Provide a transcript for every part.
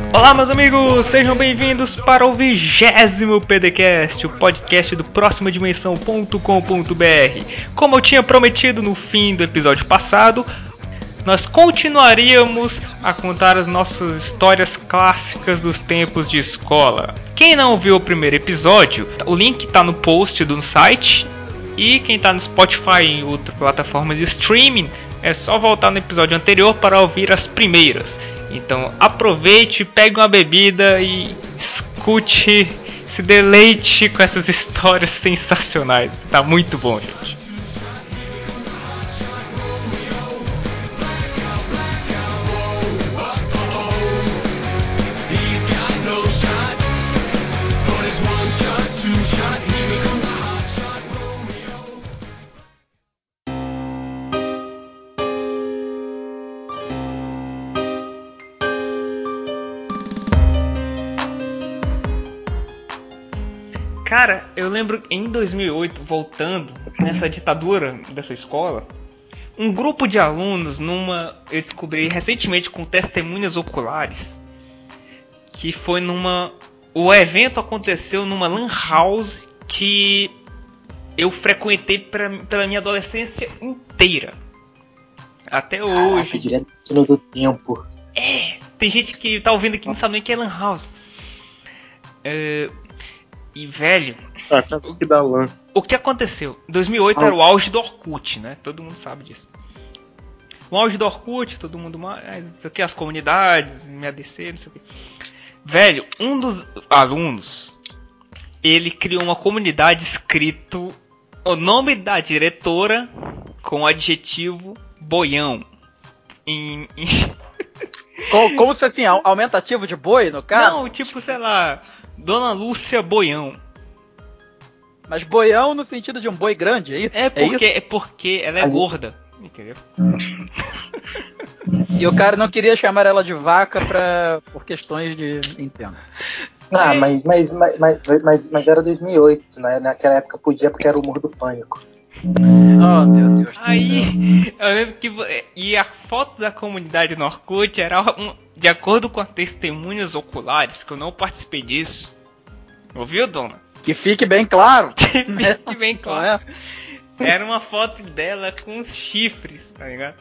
Olá, meus amigos, sejam bem-vindos para o 20º PDCast, o podcast do proximadimensão.com.br. Como eu tinha prometido no fim do episódio passado, nós continuaríamos a contar as nossas histórias clássicas dos tempos de escola. Quem não viu o primeiro episódio, o link está no post do site. E quem está no Spotify e em outras plataformas de streaming, é só voltar no episódio anterior para ouvir as primeiras. Então aproveite, pegue uma bebida e escute, se deleite com essas histórias sensacionais. Tá muito bom, gente. Cara, eu lembro em 2008, voltando nessa ditadura dessa escola, um grupo de alunos eu descobri recentemente com testemunhas oculares, que foi o evento aconteceu numa lan house que eu frequentei pela minha adolescência inteira. Até hoje. Caraca, direto do tempo. Tem gente que tá ouvindo aqui e não sabe nem o que é lan house. E velho, o que aconteceu? Em 2008 era o auge do Orkut, né? Todo mundo sabe disso. O auge do Orkut, todo mundo mais, não sei o que, as comunidades, MADC, não sei o que. Velho, um dos alunos, ele criou uma comunidade escrito o nome da diretora com o adjetivo boião. Como se assim, aumentativo de boi, no caso? Não, tipo, sei lá, Dona Lúcia Boião. Mas boião no sentido de um boi grande, é isso? É porque ela é gorda, entendeu? E o cara não queria chamar ela de vaca por questões de... Entendo. Ah, mas era 2008, né? Naquela época podia porque era o humor do pânico. Oh, meu Deus do céu. Aí, eu lembro que... E a foto da comunidade no Orkut era... de acordo com as testemunhas oculares, que eu não participei disso. Ouviu, dona? Que fique bem claro. Que fique bem claro. Era uma foto dela com os chifres, tá ligado?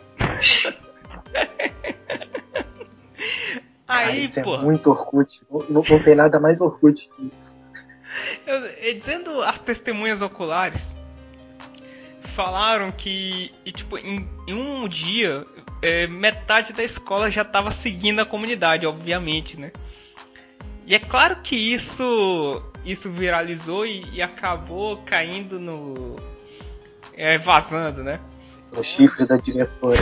Aí, cara, isso pô. É muito Orkut. Não tem nada mais Orkut que isso. Dizendo as testemunhas oculares, falaram que tipo, em um dia, metade da escola já estava seguindo a comunidade, obviamente, né? E é claro que isso viralizou e acabou caindo vazando, né? O chifre da diretora.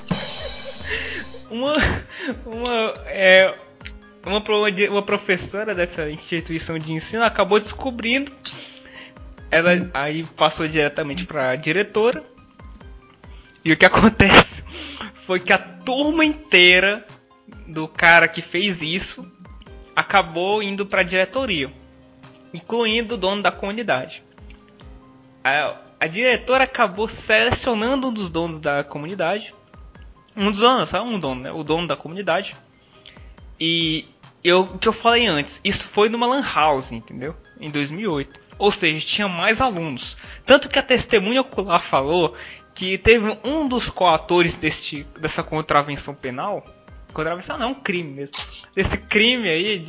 Uma professora dessa instituição de ensino acabou descobrindo. Ela aí passou diretamente para a diretora. E o que acontece foi que a turma inteira do cara que fez isso acabou indo para a diretoria, incluindo o dono da comunidade. A diretora acabou selecionando um dos donos da comunidade. Só um dono, né? O dono da comunidade. E o que eu falei antes, isso foi numa lan house, entendeu? Em 2008. Ou seja, tinha mais alunos. Tanto que a testemunha ocular falou que teve um dos coautores dessa contravenção penal. Contravenção não, é um crime mesmo. Desse crime aí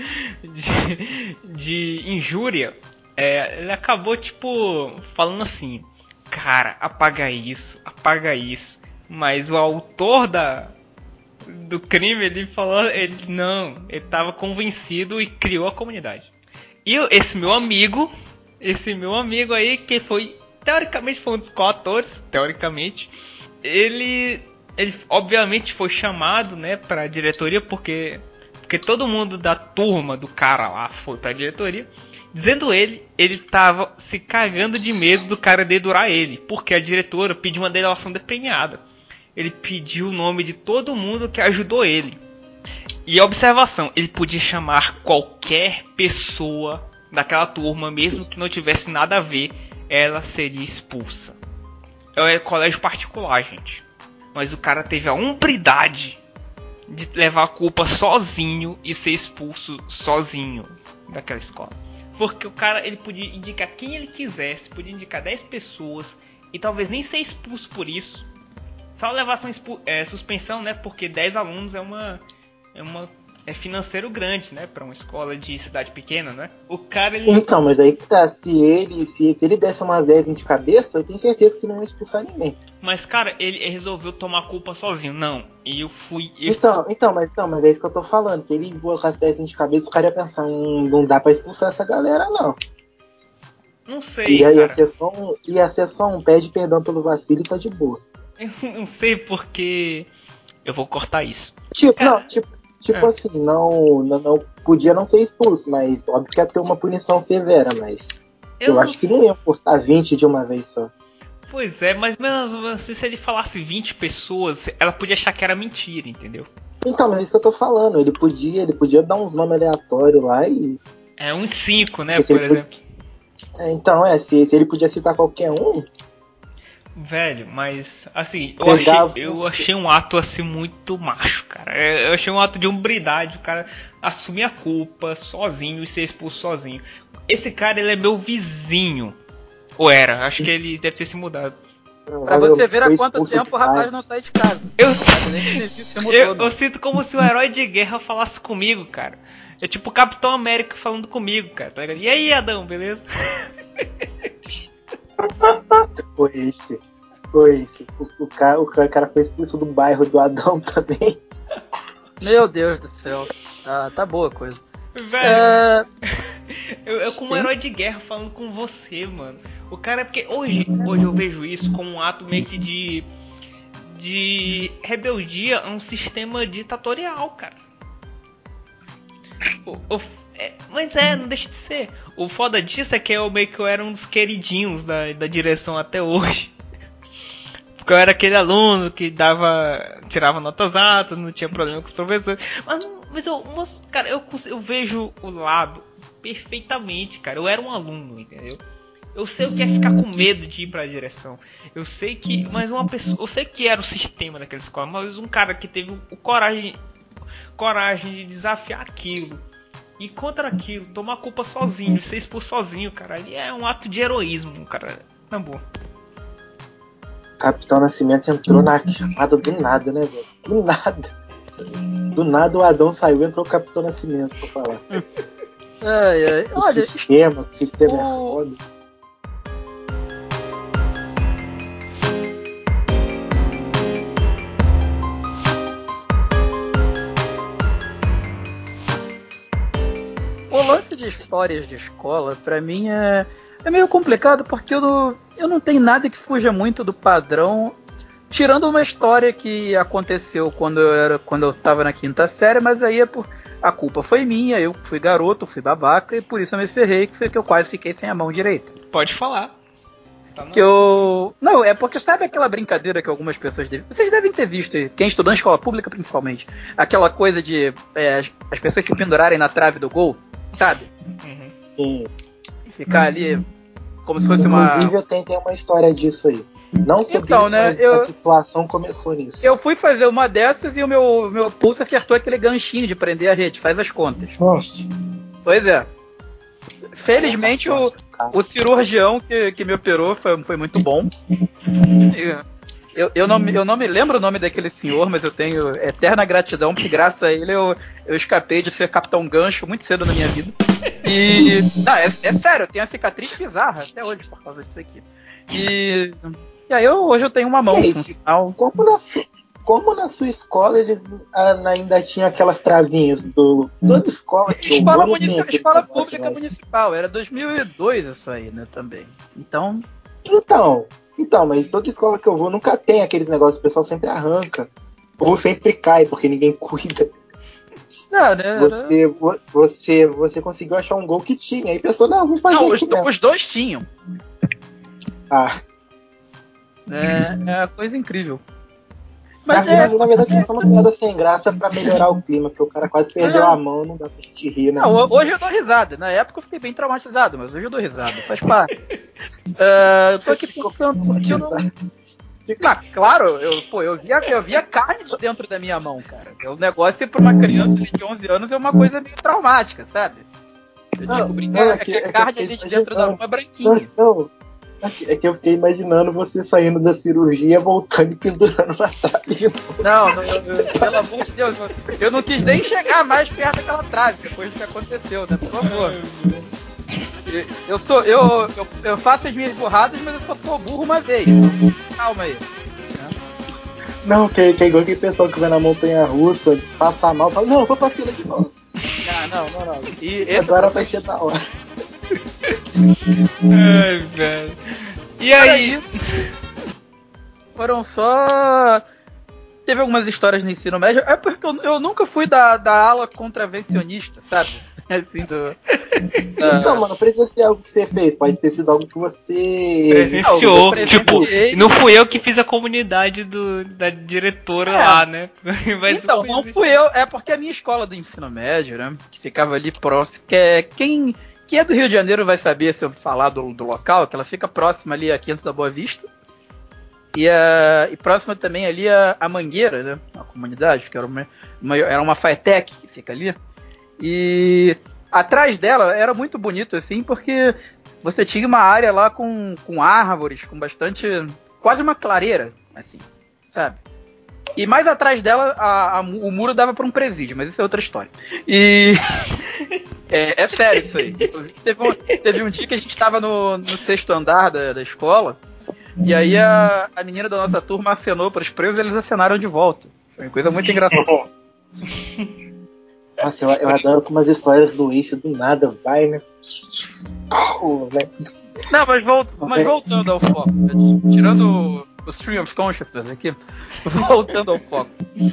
de injúria. Ele acabou tipo falando assim: cara, apaga isso. Mas o autor do crime, ele falou, ele estava convencido e criou a comunidade. E esse meu amigo aí, que teoricamente foi um dos coautores, ele obviamente foi chamado, né, para a diretoria, porque todo mundo da turma do cara lá foi para a diretoria, dizendo ele estava se cagando de medo do cara dedurar ele, porque a diretora pediu uma delação premiada. Ele pediu o nome de todo mundo que ajudou ele. E observação, ele podia chamar qualquer pessoa daquela turma, mesmo que não tivesse nada a ver, ela seria expulsa. É colégio particular, gente. Mas o cara teve a hombridade de levar a culpa sozinho e ser expulso sozinho daquela escola. Porque o cara, ele podia indicar quem ele quisesse, podia indicar 10 pessoas e talvez nem ser expulso por isso. Só levasse uma suspensão, né? Porque 10 alunos é financeiro grande, né? Pra uma escola de cidade pequena, né? O cara, ele... Então, mas aí que tá, se ele desse uma vez de cabeça, eu tenho certeza que não ia expulsar ninguém. Mas, cara, ele resolveu tomar a culpa sozinho. Não, eu fui... Mas é isso que eu tô falando. Se ele colocasse 10 de cabeça, os caras iam pensar, não dá pra expulsar essa galera, não. Não sei, cara. Ia ser só um pede perdão pelo vacilo e tá de boa. Eu não sei porque... Eu vou cortar isso. Assim, não podia não ser expulso, mas óbvio que ia ter uma punição severa, mas eu acho que não ia cortar 20 de uma vez só. Pois é, mas mesmo se ele falasse 20 pessoas, ela podia achar que era mentira, entendeu? Então, mas é isso que eu tô falando, ele podia dar uns nomes aleatórios lá e... uns 5, né, por exemplo. Se ele podia citar qualquer um... Velho, mas assim, eu Pegava- achei um ato assim muito macho, cara. Eu achei um ato de hombridade, o cara assumir a culpa sozinho e ser expulso sozinho. Esse cara, ele é meu vizinho. Ou era, acho que ele deve ter se mudado. Pra você ver há Foi quanto expulso tempo o de rapaz casa. não sai de casa. Eu sinto como se o herói de guerra falasse comigo, cara. É tipo o Capitão América falando comigo, cara. Tá ligado? E aí, Adão, beleza? Foi esse. O cara foi expulso do bairro do Adão também. Meu Deus do céu. Tá boa a coisa. Velho, eu como um herói de guerra falando com você, mano. O cara, porque hoje eu vejo isso como um ato meio que de rebeldia a um sistema ditatorial, cara. Mas não deixa de ser. O foda disso é que eu meio que eu era um dos queridinhos da direção até hoje. Porque eu era aquele aluno que tirava notas altas, não tinha problema com os professores. Cara, eu vejo o lado perfeitamente, cara. Eu era um aluno, entendeu? Eu sei o que é ficar com medo de ir pra direção. Eu sei que, eu sei que era o sistema daquela escola, mas um cara que teve coragem de desafiar aquilo, e contra aquilo, tomar a culpa sozinho, ser expulso sozinho, cara, ali é um ato de heroísmo, cara. Na boa. Capitão Nascimento entrou na chamada do nada, né, velho? Do nada. Do nada o Adão saiu e entrou o Capitão Nascimento pra falar. O Olha, sistema é foda. o lance de histórias de escola, pra mim, é meio complicado porque eu não tenho nada que fuja muito do padrão, tirando uma história que aconteceu quando eu tava na quinta série, mas aí a culpa foi minha, eu fui garoto, fui babaca, e por isso eu me ferrei, que foi que eu quase fiquei sem a mão direita. Pode falar. Não, é porque sabe aquela brincadeira que algumas pessoas vocês devem ter visto, quem estudou em escola pública principalmente, aquela coisa de as pessoas se pendurarem na trave do gol, sabe? Uhum. Sim. E ficar ali como se fosse uma... Inclusive eu tenho uma história disso aí. Não sobre Então, isso, né, mas a situação começou nisso. Eu fui fazer uma dessas e o meu pulso acertou aquele ganchinho de prender a rede, faz as contas. Nossa. Pois é. Felizmente o cirurgião que me operou foi muito bom. Eu não me lembro o nome daquele senhor, mas eu tenho eterna gratidão, porque graças a ele eu escapei de ser Capitão Gancho muito cedo na minha vida. E. Não, é sério, eu tenho a cicatriz bizarra até hoje por causa disso aqui. E aí hoje eu tenho uma mão funcional. Como na sua escola eles ainda tinham aquelas travinhas toda escola que Escola pública municipal, era 2002 isso aí, né, também. Então, mas toda escola que eu vou nunca tem aqueles negócios, o pessoal sempre arranca. Ou sempre cai, porque ninguém cuida. Não, né? Você conseguiu achar um gol que tinha, aí pensou, não, vou fazer aqui mesmo. Os dois tinham. É uma coisa incrível. Mas na verdade foi só uma piada sem graça pra melhorar o clima, porque o cara quase perdeu a mão, não dá pra gente rir, né? Não, hoje eu dou risada. Na época eu fiquei bem traumatizado, mas hoje eu dou risada, faz parte. Eu tô aqui pensando porque Mas, claro, eu via carne de dentro da minha mão, cara. O negócio pra uma criança de 11 anos é uma coisa meio traumática, sabe? Eu descobri que a carne ali de dentro da mão é branquinha. É que eu fiquei imaginando você saindo da cirurgia, voltando e pendurando na trave. Não, pelo amor de Deus, eu não quis nem chegar mais perto daquela trave depois do que aconteceu, né? Por favor. Eu faço as minhas burradas, mas eu só sou burro uma vez. Calma aí. Não, que é igual aquele pessoal que vai na montanha russa, passa mal, fala, não, eu vou pra fila de novo. Não. E agora vai ser da hora. Ai, velho. E aí? Foram só... Teve algumas histórias no ensino médio. É porque eu nunca fui da ala contravencionista, sabe? Assim, Então, mano, precisa ser algo que você fez. Pode ter sido algo que você... Presenciou. Tipo, não fui eu que fiz a comunidade da diretora lá, né? Mas então, não fui eu. É porque a minha escola do ensino médio, né? Que ficava ali próximo. Quem é do Rio de Janeiro vai saber se eu falar do local, que ela fica próxima ali a Quinto da Boa Vista. E próxima também ali a Mangueira, né? A comunidade, que era uma FATEC que fica ali. E atrás dela era muito bonito, assim, porque você tinha uma área lá com árvores, com bastante... quase uma clareira, assim, sabe? E mais atrás dela, o muro dava para um presídio, mas isso é outra história. E... é sério isso aí. Teve um dia que a gente tava no 6º andar da escola, e aí a menina da nossa turma acenou para os presos e eles acenaram de volta. Foi uma coisa muito engraçada. Nossa, eu adoro como as histórias do eixo do nada vai, né? Não, mas voltando ao foco, tirando o Stream of Consciousness aqui, voltando ao foco.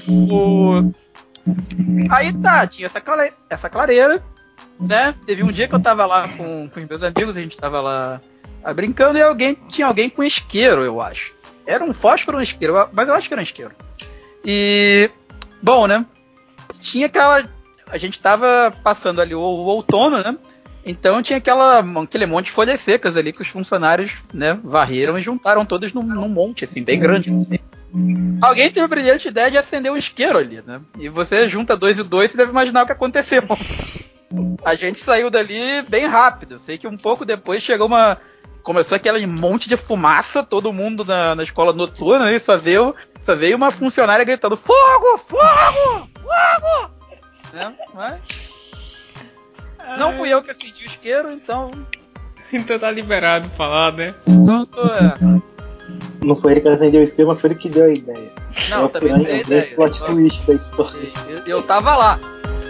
Aí tá, tinha essa clareira, né? Teve um dia que eu tava lá com os meus amigos, a gente tava lá brincando e tinha alguém com isqueiro, eu acho. Era um fósforo ou um isqueiro, mas eu acho que era um isqueiro. E, bom, né? Tinha a gente tava passando ali o outono, né? Então tinha aquele monte de folhas secas ali que os funcionários, né, varreram e juntaram todas num monte, assim, bem grande. Alguém teve a brilhante ideia de acender um isqueiro ali, né? E você junta 2 e 2 e deve imaginar o que aconteceu. A gente saiu dali bem rápido. Eu sei que um pouco depois começou aquele monte de fumaça, todo mundo na escola noturna, e só veio uma funcionária gritando: fogo! Fogo! Fogo! Né? Mas... não fui eu que acendi o isqueiro, então... Então tá liberado falar, né? Então Não foi ele que acendeu o isqueiro, mas foi ele que deu a ideia. Não, também dei a ideia. Plot twist da história. Eu tava lá.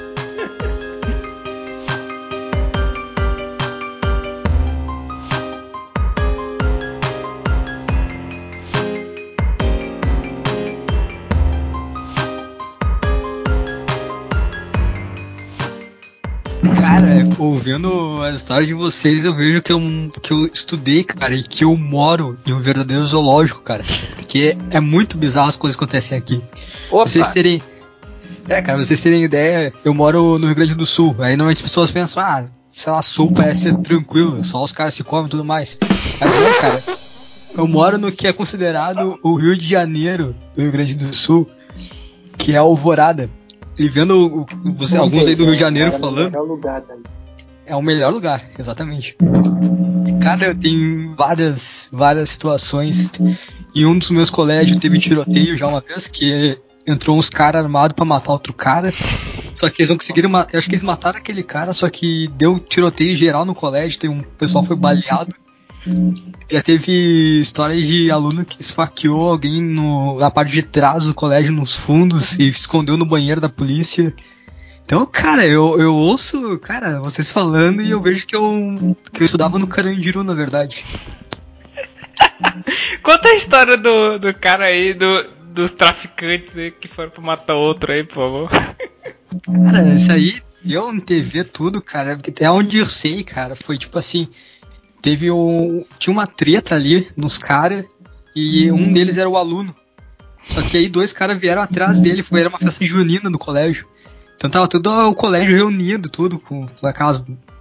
Cara, ouvindo as histórias de vocês, eu vejo que eu estudei, cara, e que eu moro em um verdadeiro zoológico, cara. Porque é muito bizarro as coisas que acontecem aqui. Opa. Vocês terem ideia, eu moro no Rio Grande do Sul. Aí normalmente as pessoas pensam, sei lá, Sul parece ser tranquilo, só os caras se comem e tudo mais. Mas não, cara. Eu moro no que é considerado o Rio de Janeiro do Rio Grande do Sul, que é Alvorada. E vendo alguns aí do Rio de Janeiro falando. É o melhor lugar, exatamente. E, cara, tem várias situações. Em um dos meus colégios teve tiroteio já uma vez, que entrou uns caras armados pra matar outro cara. Só que eles não conseguiram matar. Eu acho que eles mataram aquele cara, só que deu tiroteio geral no colégio. O pessoal foi baleado. Já teve histórias de aluno que esfaqueou alguém na parte de trás do colégio, nos fundos, e se escondeu no banheiro da polícia. Então, cara, eu ouço, cara, vocês falando e eu vejo que eu estudava no Carandiru, na verdade. Conta a história do cara aí, dos traficantes aí que foram pra matar outro aí, por favor. Cara, isso aí deu na TV tudo, cara. Até onde eu sei, cara, foi tipo assim... Tinha uma treta ali nos caras e um deles era o aluno. Só que aí 2 caras vieram atrás dele, era uma festa junina no colégio. Então tava todo o colégio reunido, tudo, com aquelas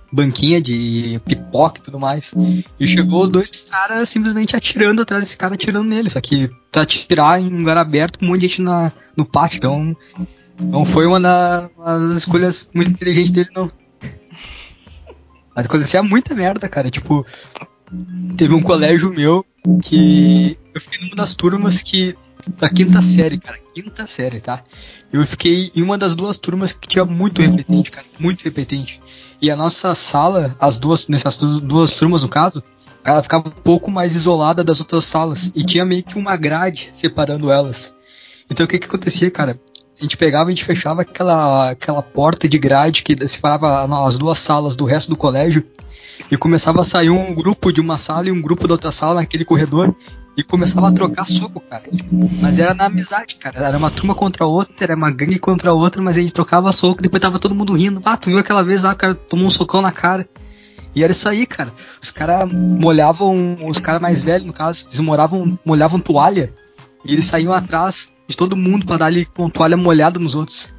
banquinha de pipoca e tudo mais. E chegou os dois caras simplesmente atirando atrás desse cara, atirando nele. Só que tá atirar em lugar aberto com um monte de gente no pátio. Então não foi uma das escolhas muito inteligentes dele, não. Mas acontecia muita merda, cara. Tipo, teve um colégio meu que eu fiquei numa das turmas que da quinta série, cara. Quinta série, tá? Eu fiquei em uma das duas turmas que tinha muito repetente, cara. Muito repetente. E a nossa sala, nessas duas turmas no caso, ela ficava um pouco mais isolada das outras salas. E tinha meio que uma grade separando elas. Então o que acontecia, cara? A gente fechava aquela porta de grade que separava as duas salas do resto do colégio. E começava a sair um grupo de uma sala e um grupo da outra sala naquele corredor. E começava a trocar soco, cara. Mas era na amizade, cara. Era uma turma contra a outra, era uma gangue contra a outra, mas a gente trocava soco, depois tava todo mundo rindo. Ah, tu viu aquela vez lá, o cara tomou um socão na cara. E era isso aí, cara. Os caras molhavam, os caras mais velhos, no caso, eles molhavam toalha. E eles saíam atrás de todo mundo pra dar ali com toalha molhada nos outros.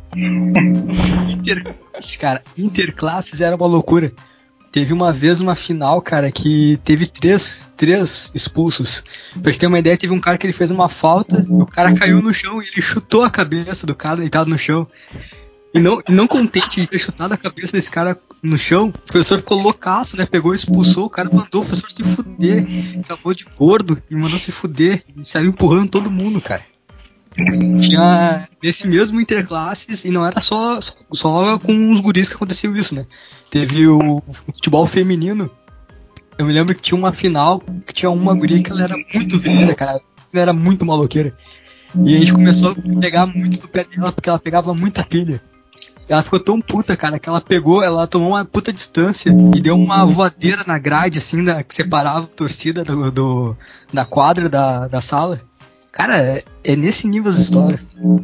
Interclasses era uma loucura. Teve uma vez uma final, cara, que teve três expulsos. Pra gente ter uma ideia, teve um cara que ele fez uma falta, o cara caiu no chão e ele chutou a cabeça do cara deitado no chão. E não contente de ter chutado a cabeça desse cara no chão, o professor ficou loucaço, né? Pegou e expulsou, o cara mandou o professor se fuder. Acabou de gordo e mandou se fuder. E saiu empurrando todo mundo, cara. Tinha nesse mesmo interclasses, e não era só com os guris que aconteceu isso, né? Teve o futebol feminino. Eu me lembro que tinha uma final que tinha uma guria que ela era muito vileira, cara. Ela era muito maloqueira. E a gente começou a pegar muito no pé dela porque ela pegava muita pilha. Ela ficou tão puta, cara, que ela tomou uma puta distância e deu uma voadeira na grade, assim, que separava a torcida da quadra da sala. Cara, é nesse nível as histórias.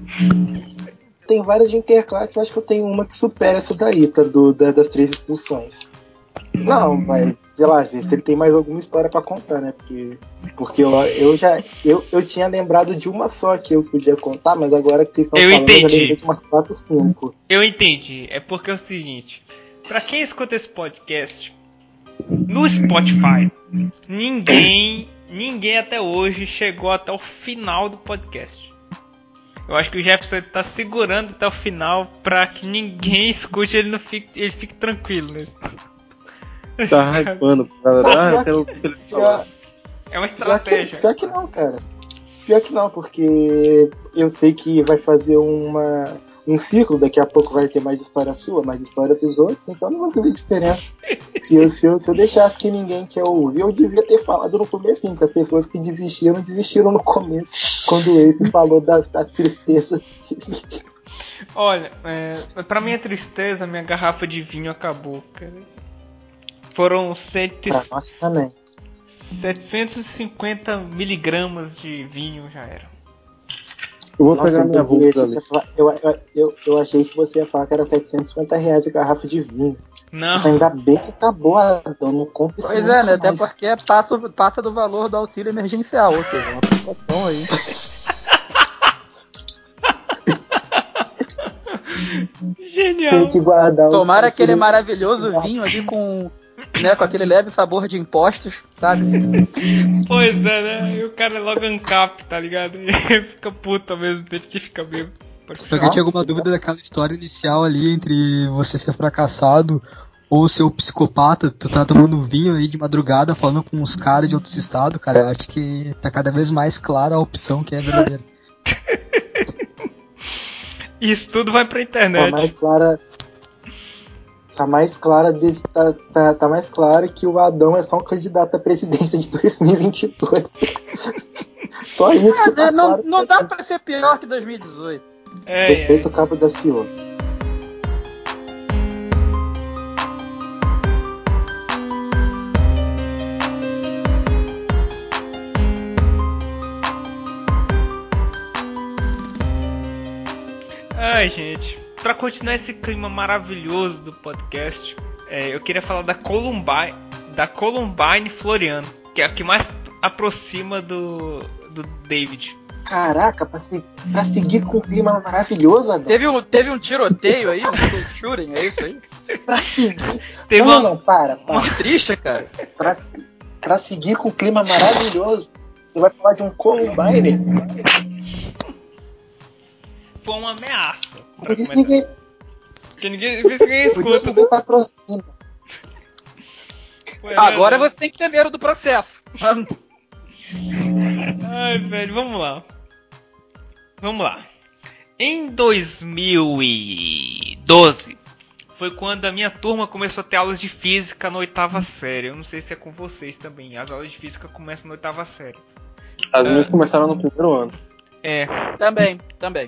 Tem várias de interclasse, eu acho que eu tenho uma que supera essa daí, tá? Das 3 expulsões. Não, mas, sei lá, ver se ele tem mais alguma história pra contar, né? Porque eu tinha lembrado de uma só que eu podia contar, mas agora que vocês estão falando, eu já lembrei de umas 4, 5. Eu entendi. É porque é o seguinte, pra quem escuta esse podcast, no Spotify, ninguém até hoje chegou até o final do podcast. Eu acho que o Jefferson tá segurando até o final pra que ninguém escute, ele fique tranquilo, né? Tá hypando, na verdade, é uma estratégia. Pior que não, cara. Pior que não, porque eu sei que vai fazer um ciclo, daqui a pouco vai ter mais história sua, mais história dos outros, então não vai fazer diferença. Se eu deixasse que ninguém quer ouvir, eu devia ter falado no começo, sim, porque as pessoas que desistiram no começo, quando o Ace falou da tristeza. Olha, pra minha tristeza, minha garrafa de vinho acabou, cara. Foram Nossa, também. 750 miligramas de vinho já era. Eu vou pegar minha bolsa ali. Eu achei que você ia falar que era R$750 a garrafa de vinho. Não. Ainda bem que acabou, então não compre isso. Pois é, né? Até porque passa do valor do auxílio emergencial, ou seja, uma preocupação aí. Genial. Tem que guardar. Tomara aquele maravilhoso vinho ali com aquele leve sabor de impostos, sabe? Pois é, né? E o cara é logo ANCAP, tá ligado? E fica puto ao mesmo tempo que fica bêbado. Se alguém tinha alguma dúvida daquela história inicial ali entre você ser fracassado ou ser o psicopata, tu tá tomando vinho aí de madrugada falando com uns caras de outros estados, cara, eu acho que tá cada vez mais clara a opção que é verdadeira. Isso tudo vai pra internet. Tá mais clara que o Adão é só um candidato à presidência de 2022. Só isso que tá claro. Não dá pra ser pior que 2018. Respeita o cabo da Ciolo. Ai, gente, pra continuar esse clima maravilhoso do podcast, eu queria falar da Columbine Floriano, que é a que mais aproxima do David. Caraca, pra seguir com o clima maravilhoso, Adão. Teve um tiroteio aí, um shooting, é isso aí? Pra seguir. Teve Não, uma- não, para. Que triste, cara. Pra seguir com o clima maravilhoso, você vai falar de um Columbine? Foi uma ameaça. pra Por isso começar. ninguém, Porque ninguém por isso escuta. ninguém patrocina. Foi, Agora né, você tem que ter medo do processo. Ai, velho, vamos lá. Vamos lá. Em 2012 foi quando a minha turma começou a ter aulas de física na 8ª série. Eu não sei se é com vocês também. As aulas de física começam na 8ª série. As minhas começaram no primeiro ano. É. Também.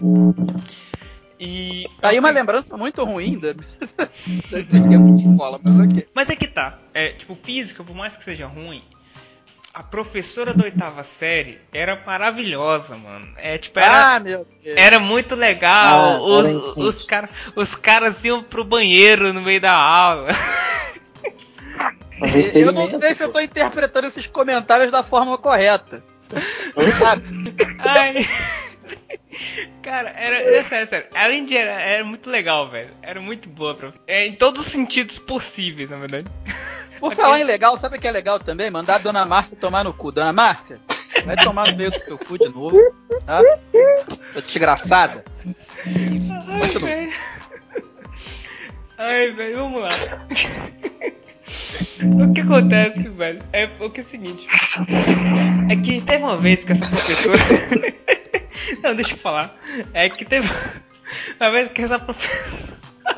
E. Aí uma assim, lembrança muito ruim de tempo de escola, mas ok. Mas é que tá. Tipo, física, por mais que seja ruim, a professora da 8ª série era maravilhosa, mano. Meu Deus. Era muito legal. era incrível. Os caras iam pro banheiro no meio da aula. Fazer Eu não experimento, sei se eu pô. tô interpretando esses comentários da forma correta. Sabe? Ai. Cara, é sério. Além de era muito legal, velho. Era muito boa, em todos os sentidos possíveis, na verdade. Por falar em legal, sabe o que é legal também? Mandar a Dona Márcia tomar no cu. Dona Márcia, vai tomar no meio do seu cu de novo, tá? Sua desgraçada. Ai, velho, vamos lá. O que acontece, velho, é o seguinte. É que teve uma vez que essa professora... Não, deixa eu falar. É que teve uma vez que essa professora...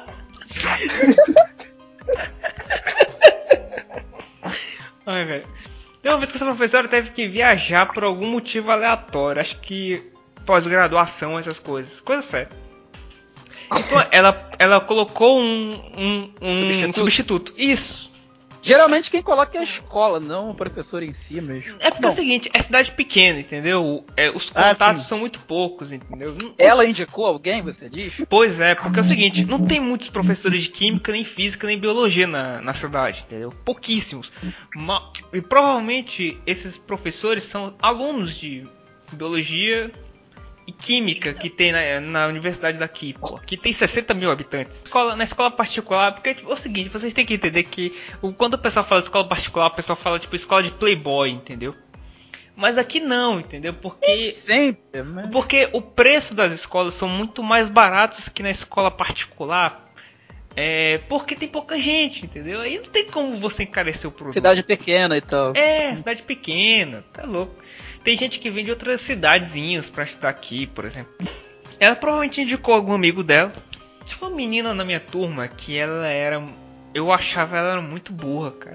Ai, velho. Tem uma vez que essa professora teve que viajar por algum motivo aleatório. Acho que pós-graduação, essas coisas. Coisa séria. Então ela colocou um substituto. Isso. Geralmente quem coloca é a escola, não o professor em si mesmo. É porque é o seguinte, é cidade pequena, entendeu? Os contatos são muito poucos, entendeu? Ela indicou alguém, você diz? Pois é, porque é o seguinte, não tem muitos professores de química, nem física, nem biologia na cidade, entendeu? Pouquíssimos. E provavelmente esses professores são alunos de biologia e química que tem na universidade daqui, pô. Aqui tem 60 mil habitantes. Na escola particular, porque tipo, é o seguinte, vocês têm que entender que quando o pessoal fala de escola particular, o pessoal fala tipo escola de playboy, entendeu? Mas aqui não, entendeu? Sempre, mas... Porque o preço das escolas são muito mais baratos que na escola particular. Porque tem pouca gente, entendeu? Aí não tem como você encarecer o produto. Cidade pequena e tal. Cidade pequena, tá louco. Tem gente que vem de outras cidadezinhas pra estudar aqui, por exemplo. Ela provavelmente indicou algum amigo dela. Tinha uma menina na minha turma que ela era... Eu achava ela muito burra, cara.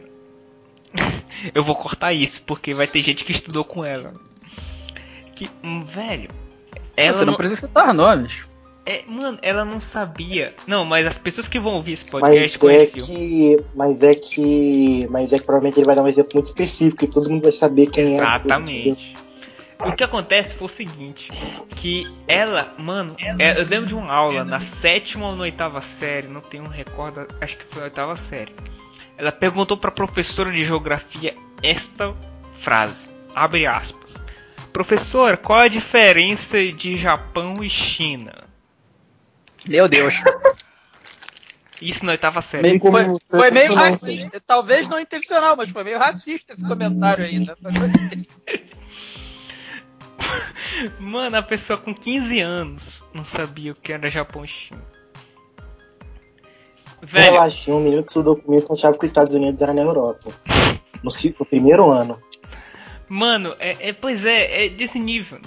Eu vou cortar isso, porque vai ter gente que estudou com ela. Velho... Você não precisa citar nomes. Mano, ela não sabia. Não, mas as pessoas que vão ouvir esse podcast conheciam. Mas é que provavelmente ele vai dar um exemplo muito específico e todo mundo vai saber quem é. Exatamente. O que acontece foi o seguinte, que ela, mano, eu lembro de uma aula na 7ª ou na 8ª série, não tenho um recordo, acho que foi na 8ª série. Ela perguntou pra professora de geografia esta frase, abre aspas: professora, qual a diferença de Japão e China? Meu Deus. Isso na 8ª série. Foi meio racista. Talvez não intencional, mas foi meio racista esse comentário aí, né? Mano, a pessoa com 15 anos não sabia o que era Japão e China. Velho. Relaxa, um menino que estudou comigo que achava que os Estados Unidos era na Europa. No primeiro ano. Mano, pois é desse nível.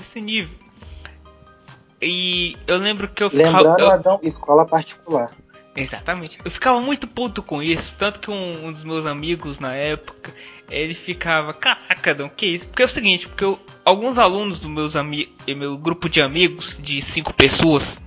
E eu lembro que eu ficava... Lembrando, Adão, escola particular. Exatamente. Eu ficava muito puto com isso, tanto que um dos meus amigos na época, ele ficava, caraca, Adão, que isso? Porque é o seguinte, porque alguns alunos do meu grupo de amigos, de 5 pessoas,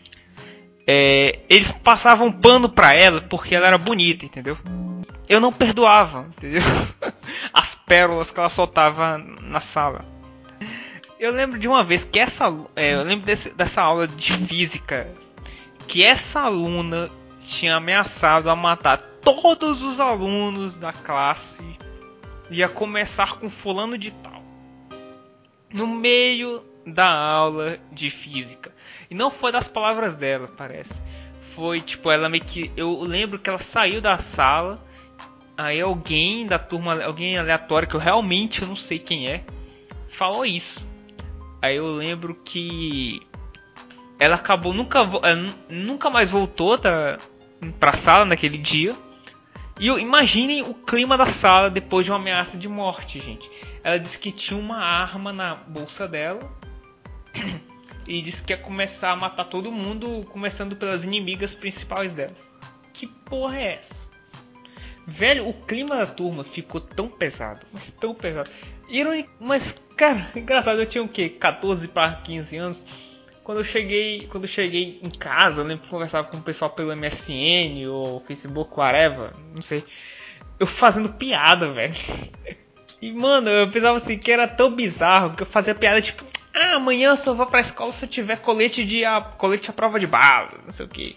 eles passavam pano pra ela porque ela era bonita, entendeu? Eu não perdoava, entendeu? As pérolas que ela soltava na sala. Eu lembro de uma vez que eu lembro dessa aula de física, que essa aluna tinha ameaçado a matar todos os alunos da classe, ia começar com fulano de tal, no meio da aula de física. E não foi das palavras dela, parece. foi, tipo, ela meio que... Eu lembro que ela saiu da sala, aí alguém da turma, alguém aleatório, que eu realmente não sei quem é, falou isso. Aí eu lembro que ela acabou, nunca mais voltou pra sala naquele dia. E imaginem o clima da sala depois de uma ameaça de morte, gente. Ela disse que tinha uma arma na bolsa dela e disse que ia começar a matar todo mundo, começando pelas inimigas principais dela. Que porra é essa? Velho, o clima da turma ficou tão pesado, mas tão pesado. Irônico, mas, cara, engraçado, eu tinha o quê? 14 para 15 anos. Quando eu cheguei em casa, eu lembro que conversava com o pessoal pelo MSN ou Facebook, whatever, não sei. Eu fazendo piada, velho. E, mano, eu pensava assim, que era tão bizarro, que eu fazia piada tipo... Ah, amanhã eu só vou pra escola se eu tiver colete à prova de bala, não sei o que.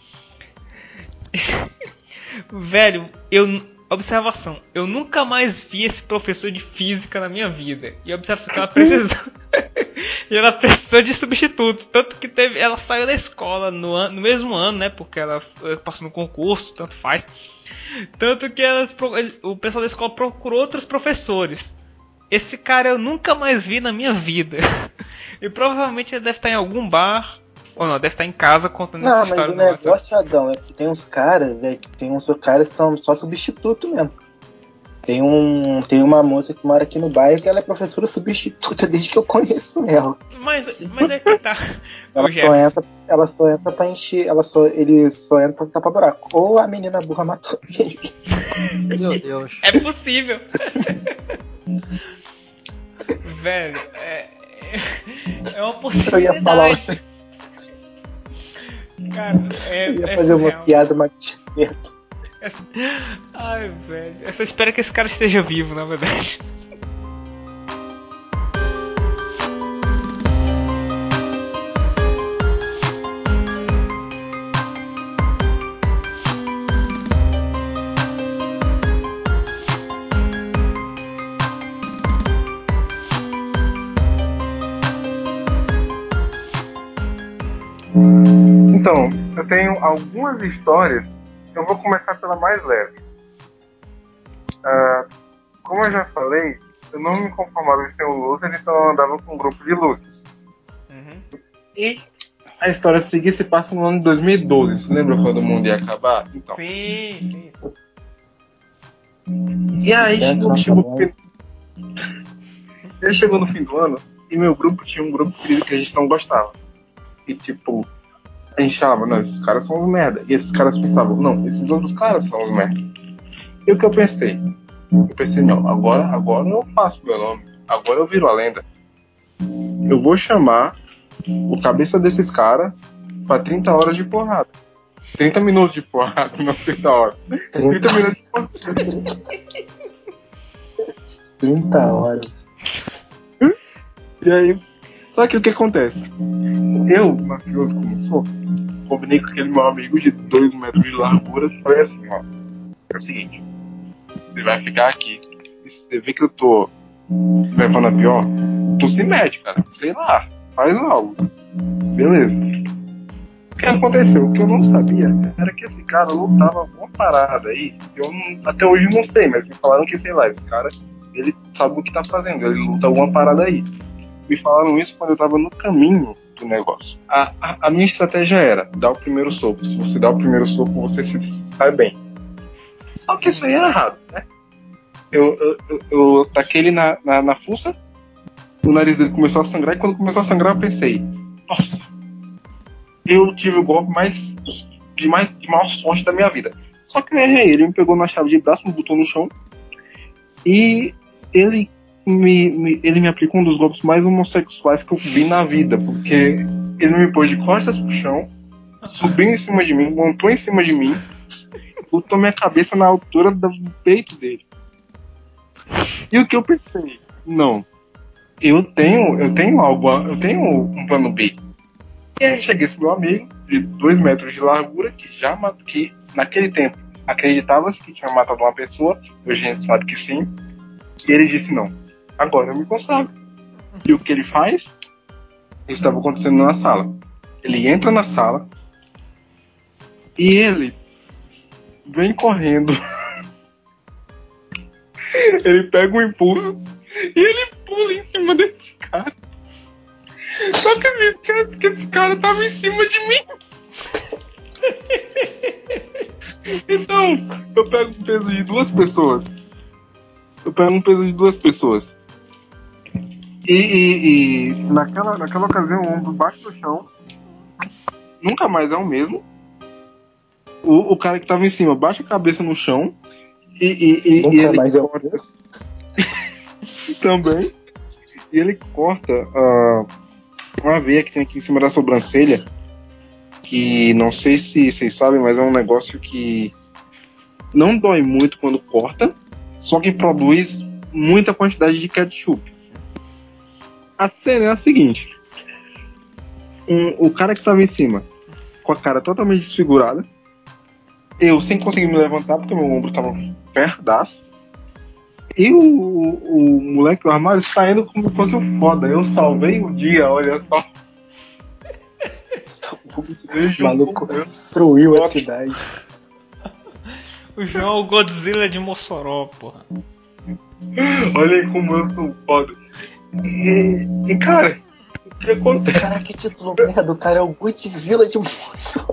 Velho, observação, eu nunca mais vi esse professor de física na minha vida. E observação que ela precisou. E ela precisou de substitutos. Tanto que ela saiu da escola no mesmo ano, né? Porque ela passou no concurso, tanto faz. Tanto que o pessoal da escola procurou outros professores. Esse cara eu nunca mais vi na minha vida. E provavelmente ele deve estar em algum bar. Ou não, deve estar em casa contando essa história. Não, mas o negócio, Adão, é que tem uns caras que são só substituto mesmo. Tem uma moça que mora aqui no bairro que ela é professora substituta desde que eu conheço ela. Mas é que tá. Ela só entra pra encher, ele só entra pra tapar buraco. Ou a menina burra matou ele. Meu Deus. É possível. Velho, é uma possibilidade. Eu ia falar. Cara, eu ia fazer uma piada, mas tinha medo. Ai, velho. Eu só espero que esse cara esteja vivo, na verdade. Então, eu tenho algumas histórias. Eu vou começar pela mais leve. Como eu já falei, eu não me conformava em ser um loser, então eu andava com um grupo de losers. Uhum. E a história seguinte se passa no ano de 2012. Você lembra quando o mundo ia acabar? Então. Sim. E aí chegou no fim do ano e meu grupo tinha um grupo querido que a gente não gostava. E tipo, a gente falava, não, esses caras são uns merda. E esses caras pensavam, não, esses outros caras são uns merda. E o que eu pensei? Eu pensei, não, agora eu faço meu nome. Agora eu viro a lenda. Eu vou chamar o cabeça desses caras pra 30 horas de porrada. 30 minutos de porrada, não 30 horas. 30 minutos de porrada. 30 horas. E aí, só que o que acontece? Eu, mafioso como sou, combinei com aquele meu amigo de 2 metros de largura e falei assim, ó, é o seguinte, você vai ficar aqui, e se você vê que eu tô levando a pior, tu se mete, cara, sei lá, faz algo. Beleza. O que aconteceu? O que eu não sabia era que esse cara lutava alguma parada aí, até hoje não sei, mas me falaram que, sei lá, esse cara, ele sabe o que tá fazendo, ele luta alguma parada aí. Me falaram isso quando eu tava no caminho do negócio. A minha estratégia era dar o primeiro soco. Se você dá o primeiro soco, você se sai bem. Só que isso aí era errado, né? Eu taquei ele na fuça, o nariz dele começou a sangrar, e quando começou a sangrar eu pensei, nossa, eu tive o golpe de maior sorte da minha vida. Só que eu errei, ele me pegou na chave de braço, me botou no chão, e ele me aplicou um dos golpes mais homossexuais que eu vi na vida, porque ele me pôs de costas pro chão, subiu em cima de mim, montou em cima de mim, botou minha cabeça na altura do peito dele. E o que eu pensei? Não, eu tenho um plano B. E aí cheguei esse meu amigo de 2 metros de largura que naquele tempo acreditava-se que tinha matado uma pessoa, hoje a gente sabe que sim, e ele disse não. Agora eu me consagro. E o que ele faz? Isso estava acontecendo na sala. Ele entra na sala, E ele vem correndo. Ele pega um impulso e ele pula em cima desse cara. Só que me esquece que esse cara tava em cima de mim. Então, eu pego um peso de 2 pessoas. E naquela ocasião, o ombro bate no chão. Nunca mais é o mesmo. O cara que tava em cima baixa a cabeça no chão. E ele mais é o corta mesmo. também. E ele corta uma veia que tem aqui em cima da sobrancelha. Que não sei se vocês sabem, mas é um negócio que não dói muito quando corta, só que produz muita quantidade de ketchup. A cena é a seguinte: o cara que estava em cima, com a cara totalmente desfigurada, eu sem conseguir me levantar porque meu ombro estava perdaço, e o moleque do armário saindo como se fosse o foda. Eu salvei o dia, olha só. O maluco destruiu a cidade. O João é o Godzilla de Mossoró, porra. Olha aí como eu sou foda. E cara, o que acontece? Caraca, que título merda, o cara é o Godzilla de Mossoró.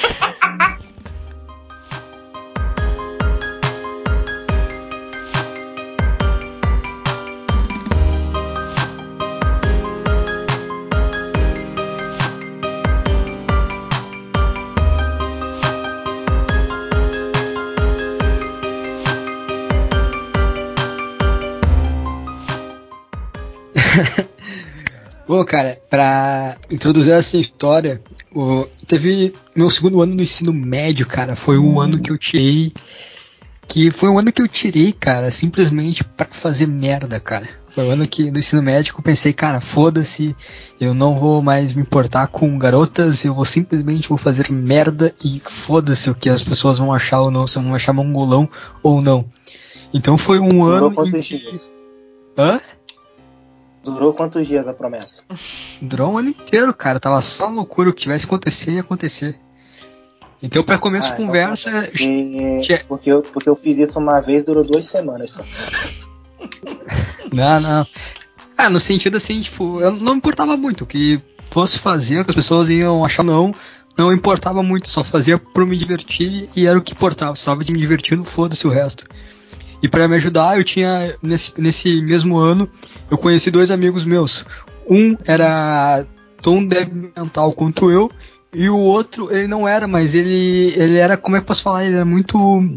Bom, cara, pra introduzir essa história, teve meu segundo ano do ensino médio, cara, foi um ano que eu tirei, cara, simplesmente pra fazer merda, cara. Foi um ano que no ensino médio eu pensei, cara, foda-se, eu não vou mais me importar com garotas, eu simplesmente vou fazer merda e foda-se o que as pessoas vão achar ou não, se vão achar mongolão ou não. Então foi um ano. Durou quantos dias? Hã? Durou quantos dias a promessa? Durou um ano inteiro, cara. Tava só loucura. O que tivesse acontecer, ia acontecer. Então, pra começo de conversa. Porque eu fiz isso uma vez, durou 2 semanas só. Não. Ah, no sentido assim, tipo, eu não me importava muito. O que fosse fazer, o que as pessoas iam achar não importava muito. Só fazia por me divertir e era o que importava. Se tava de me divertindo, foda-se o resto. E para me ajudar, eu tinha, nesse mesmo ano, eu conheci 2 amigos meus. Um era tão débil mental quanto eu, e o outro, ele não era, mas ele era, como é que eu posso falar, ele era muito...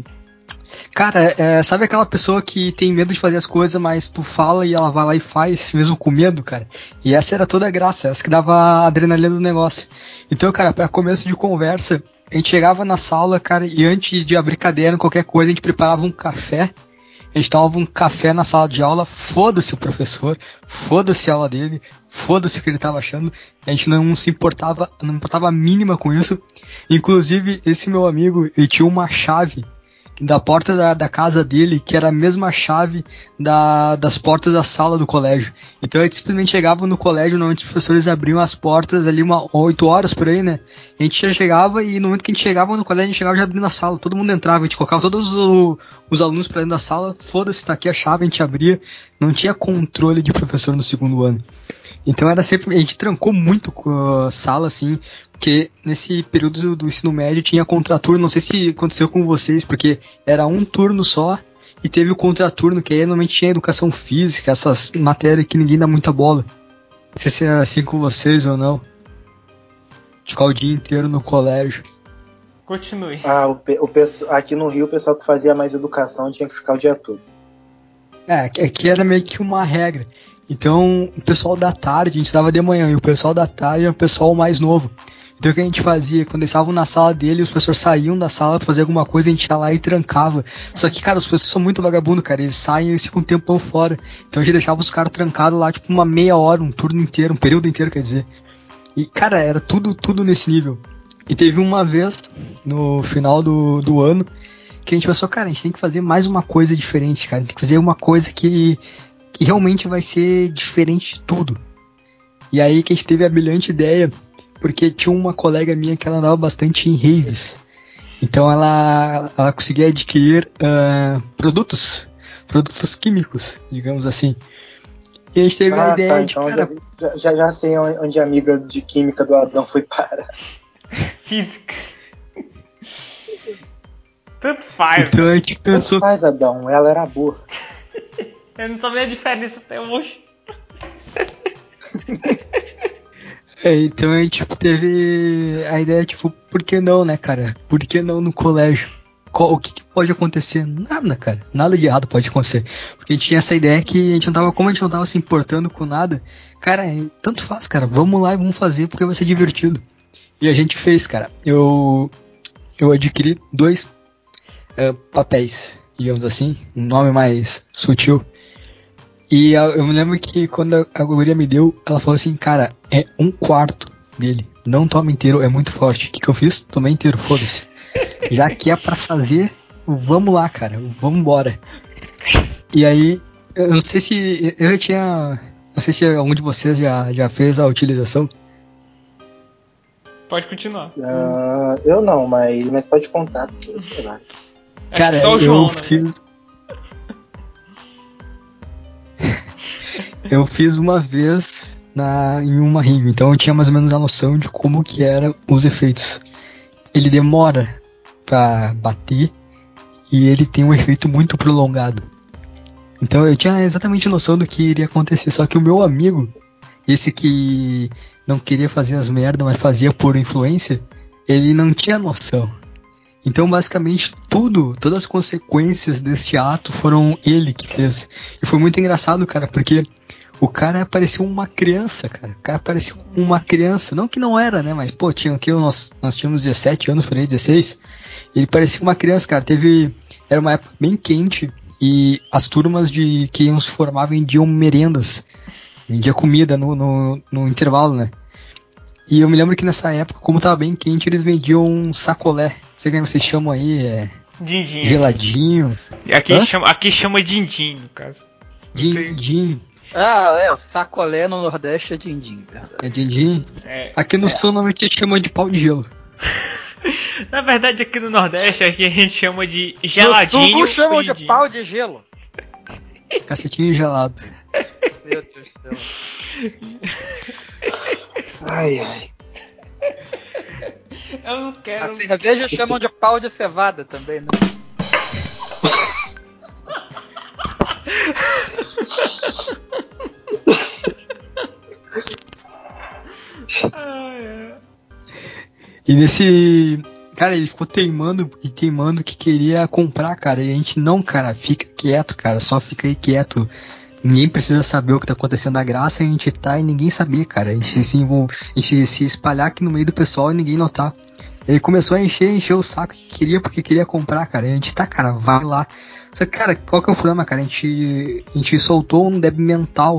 Cara, sabe aquela pessoa que tem medo de fazer as coisas, mas tu fala e ela vai lá e faz, mesmo com medo, cara? E essa era toda a graça, essa que dava a adrenalina do negócio. Então, cara, para começo de conversa, a gente chegava na sala, cara, e antes de abrir caderno, qualquer coisa, a gente preparava um café. A gente tomava um café na sala de aula, foda-se o professor, foda-se a aula dele, foda-se o que ele tava achando. A gente não se importava, não importava a mínima com isso. Inclusive, esse meu amigo, ele tinha uma chave da porta da casa dele, que era a mesma chave das portas da sala do colégio. Então a gente simplesmente chegava no colégio, normalmente os professores abriam as portas ali 8 horas por aí, né? A gente já chegava e no momento que a gente chegava no colégio, a gente chegava já abrindo a sala, todo mundo entrava, a gente colocava todos os alunos pra dentro da sala, foda-se, tá aqui a chave, a gente abria, não tinha controle de professor no segundo ano. Então era sempre, a gente trancou muito com a sala, assim, porque nesse período do ensino médio tinha contraturno, não sei se aconteceu com vocês, porque era um turno só, e teve o contraturno, que aí normalmente tinha educação física, essas matérias que ninguém dá muita bola. Não sei se era assim com vocês ou não. De ficar o dia inteiro no colégio. Continue. Aqui no Rio, o pessoal que fazia mais educação tinha que ficar o dia todo. Aqui era meio que uma regra. Então, o pessoal da tarde, a gente estava de manhã, e o pessoal da tarde era o pessoal mais novo. Então, o que a gente fazia? Quando eles estavam na sala dele, os professores saíam da sala pra fazer alguma coisa, a gente ia lá e trancava. Só que, cara, os professores são muito vagabundos, cara. Eles saem e ficam um tempão fora. Então, a gente deixava os caras trancados lá, tipo, uma meia hora, um turno inteiro, um período inteiro, quer dizer. E, cara, era tudo nesse nível. E teve uma vez, no final do ano, que a gente pensou, cara, a gente tem que fazer mais uma coisa diferente, cara. A gente tem que fazer uma coisa que realmente vai ser diferente de tudo. E aí que a gente teve a brilhante ideia, porque tinha uma colega minha que ela andava bastante em raves. Então ela conseguia adquirir produtos químicos, digamos assim. E a gente teve a ideia de, então cara... já sei onde a amiga de química do Adão foi parar. Física. Tanto faz. Então a gente pensou... Tanto faz, Adão, ela era burra. Eu não sabia a diferença até hoje. Então a gente teve a ideia, tipo, por que não, né, cara? Por que não no colégio? O que pode acontecer? Nada, cara. Nada de errado pode acontecer. Porque a gente tinha essa ideia que a gente não tava, como a gente não tava se importando com nada, cara, tanto faz, cara. Vamos lá e vamos fazer porque vai ser divertido. E a gente fez, cara. Eu adquiri 2 papéis, digamos assim, um nome mais sutil. E eu me lembro que quando a guria me deu, ela falou assim, cara, é 1/4 dele. Não toma inteiro, é muito forte. O que eu fiz? Tomei inteiro, foda-se. Já que é pra fazer, vamos lá, cara, vamos embora. E aí, eu não sei se eu já tinha... Não sei se algum de vocês já fez a utilização. Pode continuar. Eu não, mas pode contar, porque sei lá. Cara, só o João, né? Eu fiz uma vez em uma rave, então eu tinha mais ou menos a noção de como que eram os efeitos. Ele demora pra bater e ele tem um efeito muito prolongado. Então eu tinha exatamente noção do que iria acontecer, só que o meu amigo, esse que não queria fazer as merdas, mas fazia por influência, ele não tinha noção. Então basicamente todas as consequências deste ato foram ele que fez. E foi muito engraçado, cara, porque o cara parecia uma criança, cara. O cara parecia uma criança. Não que não era, né? Mas, pô, nós tínhamos 17 anos, por aí, 16. Ele parecia uma criança, cara. Era uma época bem quente e as turmas que iam se formar vendiam merendas. Vendia comida no intervalo, né? E eu me lembro que nessa época, como tava bem quente, eles vendiam um sacolé. Não sei como vocês chamam aí, Din-din. Geladinho. Aqui chama din-din, no caso. Din-din. O sacolé no Nordeste é din-din. É din-din? Aqui no Sul normalmente a gente chama de pau de gelo. Na verdade, aqui no Nordeste, aqui a gente chama de geladinho. No Sul chamam de pau de gelo. Cacetinho gelado. Meu Deus do céu. Ai. Eu não quero. A cerveja chamam de pau de cevada também, né? E nesse... Cara, ele ficou teimando que queria comprar, cara. E a gente, não, cara, fica quieto, cara. Só fica aí quieto. Ninguém precisa saber o que tá acontecendo. A graça é a gente tá e ninguém saber, cara. A gente se espalhar aqui no meio do pessoal e ninguém notar. Ele começou a encher o saco que queria, porque queria comprar, cara. E a gente, tá, cara, vai lá. Só que, cara, qual que é o problema, cara? A gente soltou um débil mental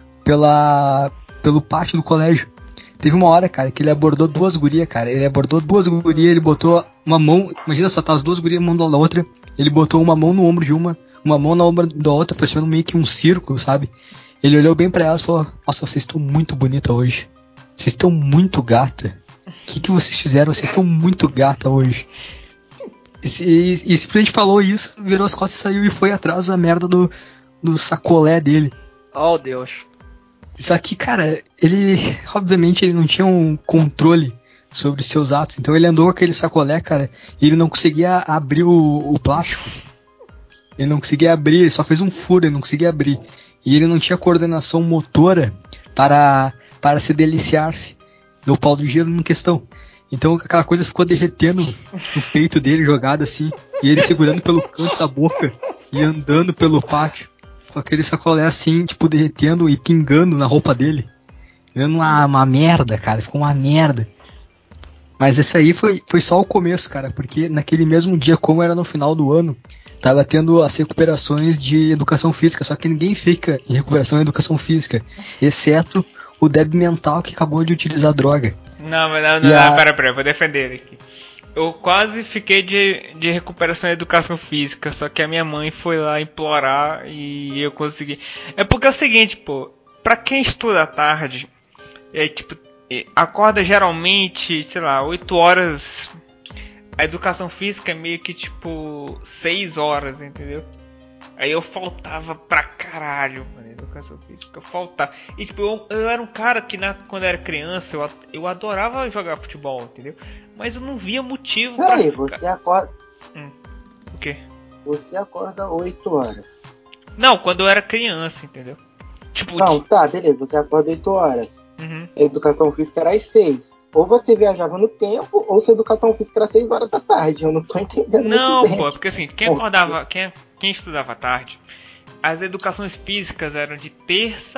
pelo pátio do colégio. Teve uma hora, cara, que ele abordou 2 gurias, cara. Ele botou uma mão... Imagina só, tá as 2 gurias, uma da outra. Ele botou uma mão no ombro de uma mão na ombro da outra, fazendo meio que um círculo, sabe? Ele olhou bem pra elas e falou: nossa, vocês estão muito bonitas hoje. Vocês estão muito gata. O que vocês fizeram? Vocês estão muito gata hoje. E simplesmente falou isso, virou as costas e saiu e foi atrás da merda do sacolé dele. Oh, Deus. Só que, cara, obviamente ele não tinha um controle sobre seus atos. Então ele andou com aquele sacolé, cara, e ele não conseguia abrir o plástico. Ele não conseguia abrir, ele só fez um furo, ele não conseguia abrir. E ele não tinha coordenação motora para se deliciar-se do pau de gelo em questão. Então aquela coisa ficou derretendo no peito dele, jogado assim, e ele segurando pelo canto da boca e andando pelo pátio com aquele sacolé assim, tipo, derretendo e pingando na roupa dele. Vendo uma merda, cara, ficou uma merda. Mas esse aí foi só o começo, cara, porque naquele mesmo dia, como era no final do ano, tava tendo as recuperações de educação física, só que ninguém fica em recuperação em educação física, exceto o débil mental que acabou de utilizar droga. Não, pera, vou defender ele aqui. Eu quase fiquei de recuperação em educação física, só que a minha mãe foi lá implorar e eu consegui. É porque é o seguinte, pô, pra quem estuda à tarde, acorda geralmente, sei lá, 8 horas a educação física é meio que tipo 6 horas, entendeu? Aí eu faltava pra caralho, mano, educação física. Eu faltava. E tipo, eu era um cara que quando eu era criança, eu adorava jogar futebol, entendeu? Mas eu não via motivo pra. Peraí, você acorda. O quê? Você acorda 8 horas. Não, quando eu era criança, entendeu? Tipo. Não, tá, beleza, você acorda 8 horas. Uhum. A educação física era às 6. Ou você viajava no tempo, ou se a educação física era às 6 horas da tarde. Eu não tô entendendo Não, muito bem. pô, porque assim, quem estudava à tarde, as educações físicas eram de terça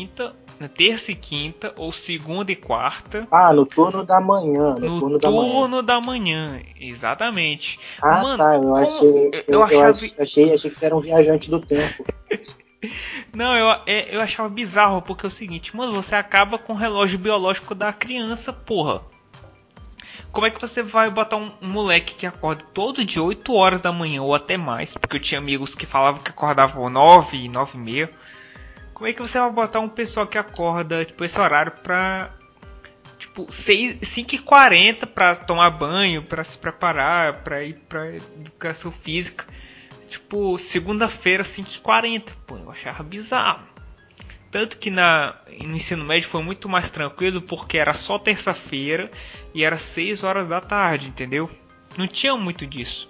e quinta, ou segunda e quarta. Ah, no turno da manhã. No turno da manhã, exatamente. Ah, mano, tá, eu achei. Eu achava... achei que você era um viajante do tempo. Não, eu achava bizarro, porque é o seguinte, mano, você acaba com o relógio biológico da criança, porra. Como é que você vai botar um moleque que acorda todo dia 8 horas da manhã ou até mais? Porque eu tinha amigos que falavam que acordavam 9, 9 e meia. Como é que você vai botar um pessoal que acorda, tipo, esse horário pra... Tipo, 5h40 pra tomar banho, pra se preparar, pra ir pra educação física. Tipo, segunda-feira, 5h40. Pô, eu achava bizarro. Tanto que no ensino médio foi muito mais tranquilo, porque era só terça-feira e era 6 horas da tarde, entendeu? Não tinha muito disso.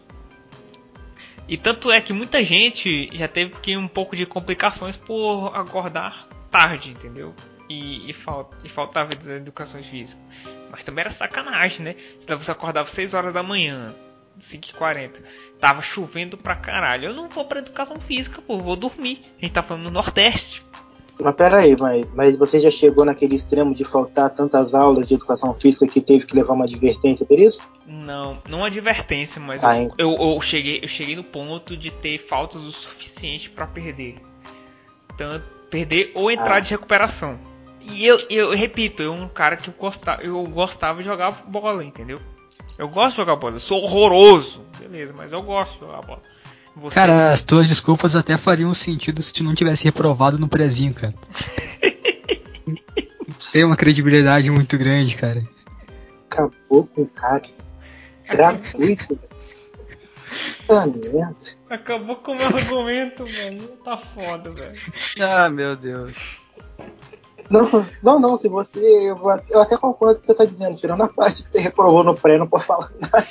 E tanto é que muita gente já teve que um pouco de complicações por acordar tarde, entendeu? E faltava educação física. Mas também era sacanagem, né? Se você acordava 6 horas da manhã, 5h40, tava chovendo pra caralho. Eu não vou pra educação física, pô, vou dormir. A gente tá falando no Nordeste. Mas peraí, mas você já chegou naquele extremo de faltar tantas aulas de educação física que teve que levar uma advertência por isso? Não advertência, mas eu cheguei no ponto de ter faltas o suficiente pra perder. Tanto perder ou entrar de recuperação. E eu repito, eu um cara que eu gostava de jogar bola, entendeu? Eu gosto de jogar bola, eu sou horroroso, beleza, mas eu gosto de jogar bola. Você... Cara, as tuas desculpas até fariam sentido se tu não tivesse reprovado no prezinho, cara. Tem uma credibilidade muito grande, cara. Acabou com o cara. Gratuito. Puta merda. Acabou com o meu argumento, mano. Tá foda, velho. Ah, meu Deus. Não, se você... Eu até concordo com o que você tá dizendo. Tirando a parte que você reprovou no pré, não pode falar nada.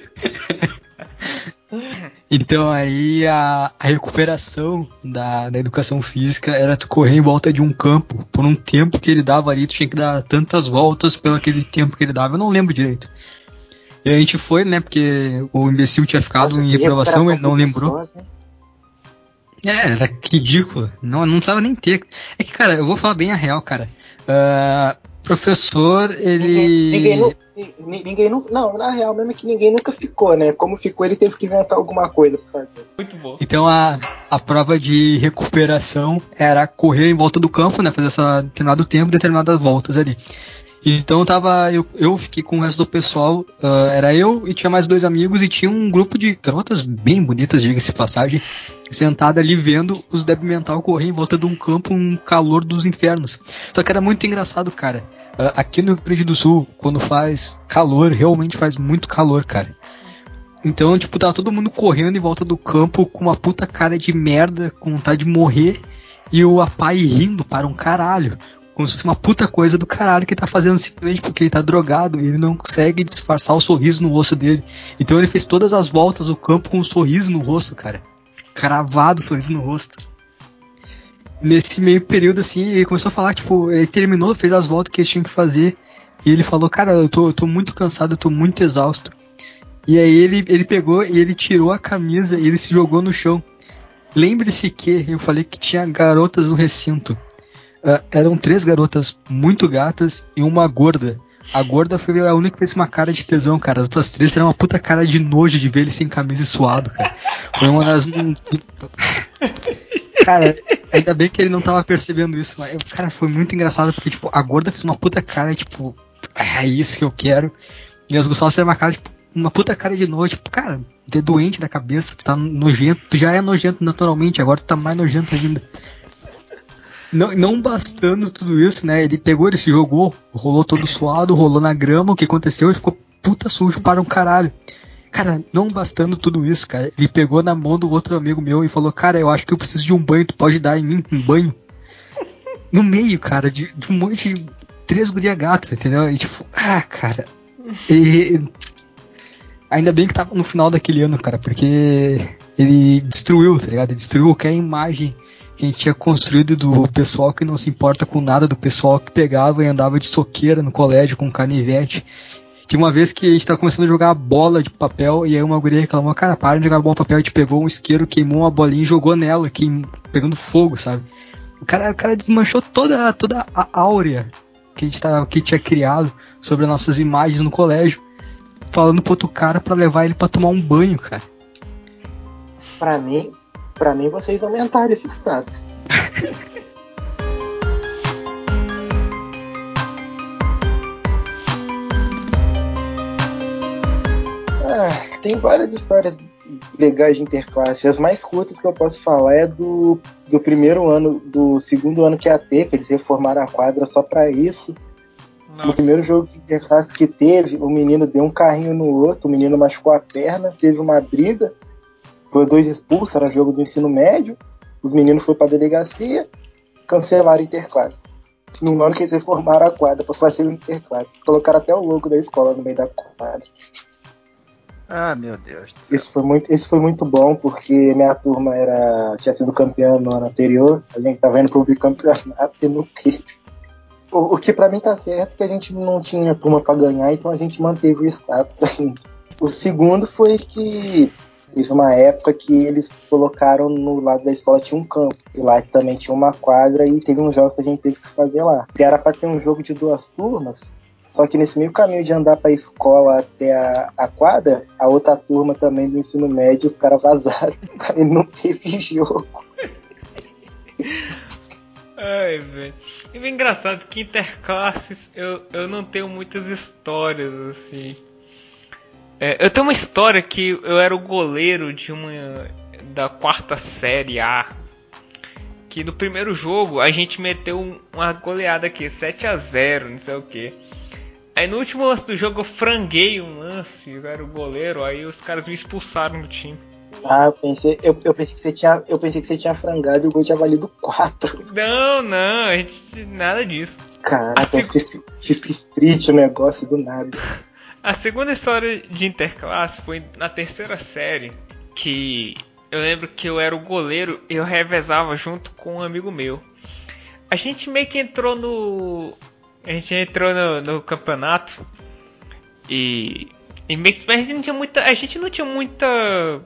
Então aí a recuperação da educação física era tu correr em volta de um campo por um tempo que ele dava ali, tu tinha que dar tantas voltas pelo aquele tempo que ele dava, eu não lembro direito. E a gente foi, né, porque o imbecil tinha ficado em reprovação, ele não lembrou. Era ridículo, não precisava nem ter. É que, cara, eu vou falar bem a real, cara. Professor, ele... Ninguém nunca. Não, na real mesmo é que ninguém nunca ficou, né? Como ficou, ele teve que inventar alguma coisa pra fazer. Muito bom. Então a prova de recuperação era correr em volta do campo, né? Fazer essa determinado tempo, determinadas voltas ali. Então eu fiquei com o resto do pessoal, era eu e tinha mais 2 amigos e tinha um grupo de garotas bem bonitas, diga-se de passagem, sentada ali vendo os débil mental correr em volta de um campo, um calor dos infernos. Só que era muito engraçado, cara. Aqui no Rio Grande do Sul, quando faz calor, realmente faz muito calor, cara. Então, tipo, tava todo mundo correndo em volta do campo com uma puta cara de merda, com vontade de morrer, e o pai rindo para um caralho. Como se fosse uma puta coisa do caralho que ele tá fazendo simplesmente porque ele tá drogado e ele não consegue disfarçar o sorriso no rosto dele. Então ele fez todas as voltas do campo com um sorriso no rosto, cara. Cravado o sorriso no rosto. Nesse meio período, assim, ele começou a falar, tipo, ele terminou, fez as voltas que ele tinha que fazer. E ele falou, cara, eu tô muito cansado, eu tô muito exausto. E aí ele pegou e ele tirou a camisa e ele se jogou no chão. Lembre-se que eu falei que tinha garotas no recinto. Eram 3 garotas muito gatas e uma gorda. A gorda foi a única que fez uma cara de tesão, cara. As outras 3 eram uma puta cara de nojo de ver ele sem camisa e suado, cara. Foi uma das... Cara, ainda bem que ele não tava percebendo isso. Mas, cara, foi muito engraçado porque, tipo, a gorda fez uma puta cara, tipo... É isso que eu quero. E as Gustavo fizeram uma cara, tipo... Uma puta cara de nojo, tipo, cara, tu é doente da cabeça, tu tá nojento. Tu já é nojento naturalmente, agora tu tá mais nojento ainda. Não bastando tudo isso, né? Ele pegou, ele se jogou, rolou todo suado, rolou na grama. O que aconteceu? Ele ficou puta sujo para um caralho. Cara, não bastando tudo isso, cara, ele pegou na mão do outro amigo meu e falou, cara, eu acho que eu preciso de um banho, tu pode dar em mim um banho? No meio, cara, de um monte de 3 guria gatas, entendeu? E tipo, cara, ainda bem que tava no final daquele ano, cara, porque ele destruiu, tá ligado? Ele destruiu qualquer imagem que a gente tinha construído do pessoal que não se importa com nada, do pessoal que pegava e andava de soqueira no colégio com canivete. Tinha uma vez que a gente tava começando a jogar bola de papel e aí uma guria reclamou, cara, para de jogar bola de papel, a gente pegou um isqueiro, queimou uma bolinha e jogou nela, pegando fogo, sabe? O cara desmanchou toda a áurea que a gente tinha criado sobre as nossas imagens no colégio, falando pro outro cara pra levar ele pra tomar um banho, cara. Pra mim vocês aumentaram esse status. Tem várias histórias legais de interclasse. As mais curtas que eu posso falar é do primeiro ano, do segundo ano que é AT, que eles reformaram a quadra só pra isso. Nossa. No primeiro jogo de interclasse que teve, o menino deu um carrinho no outro, o menino machucou a perna, teve uma briga, foi 2 expulsos, era jogo do ensino médio, os meninos foram pra delegacia, cancelaram a interclasse. No ano que eles reformaram a quadra pra fazer o interclasse. Colocaram até o logo da escola no meio da quadra. Ah, meu Deus. Esse foi muito bom, porque minha turma tinha sido campeã no ano anterior, a gente tava indo pro bicampeonato e não teve. O que pra mim tá certo, que a gente não tinha turma pra ganhar, então a gente manteve o status ainda. O segundo foi que teve uma época que eles colocaram no lado da escola, tinha um campo, e lá também tinha uma quadra, e teve um jogo que a gente teve que fazer lá. E era pra ter um jogo de 2 turmas, só que nesse meio caminho de andar pra escola até a quadra, a outra turma também do ensino médio, os caras vazaram, aí não teve jogo. Ai, velho. E é engraçado que interclasses eu não tenho muitas histórias, assim. Eu tenho uma história que eu era o goleiro da 4ª série A. Que no primeiro jogo a gente meteu uma goleada aqui, 7-0, não sei o que. Aí no último lance do jogo eu franguei um lance, eu era o goleiro, aí os caras me expulsaram do time. Eu pensei que você tinha frangado e o gol tinha valido 4. Não, a gente, nada disso. Caraca, é FIFA Street o negócio do nada. A segunda história de interclasse foi na 3ª série, que eu lembro que eu era o goleiro e eu revezava junto com um amigo meu. A gente meio que entrou no campeonato e meio que a gente não tinha muita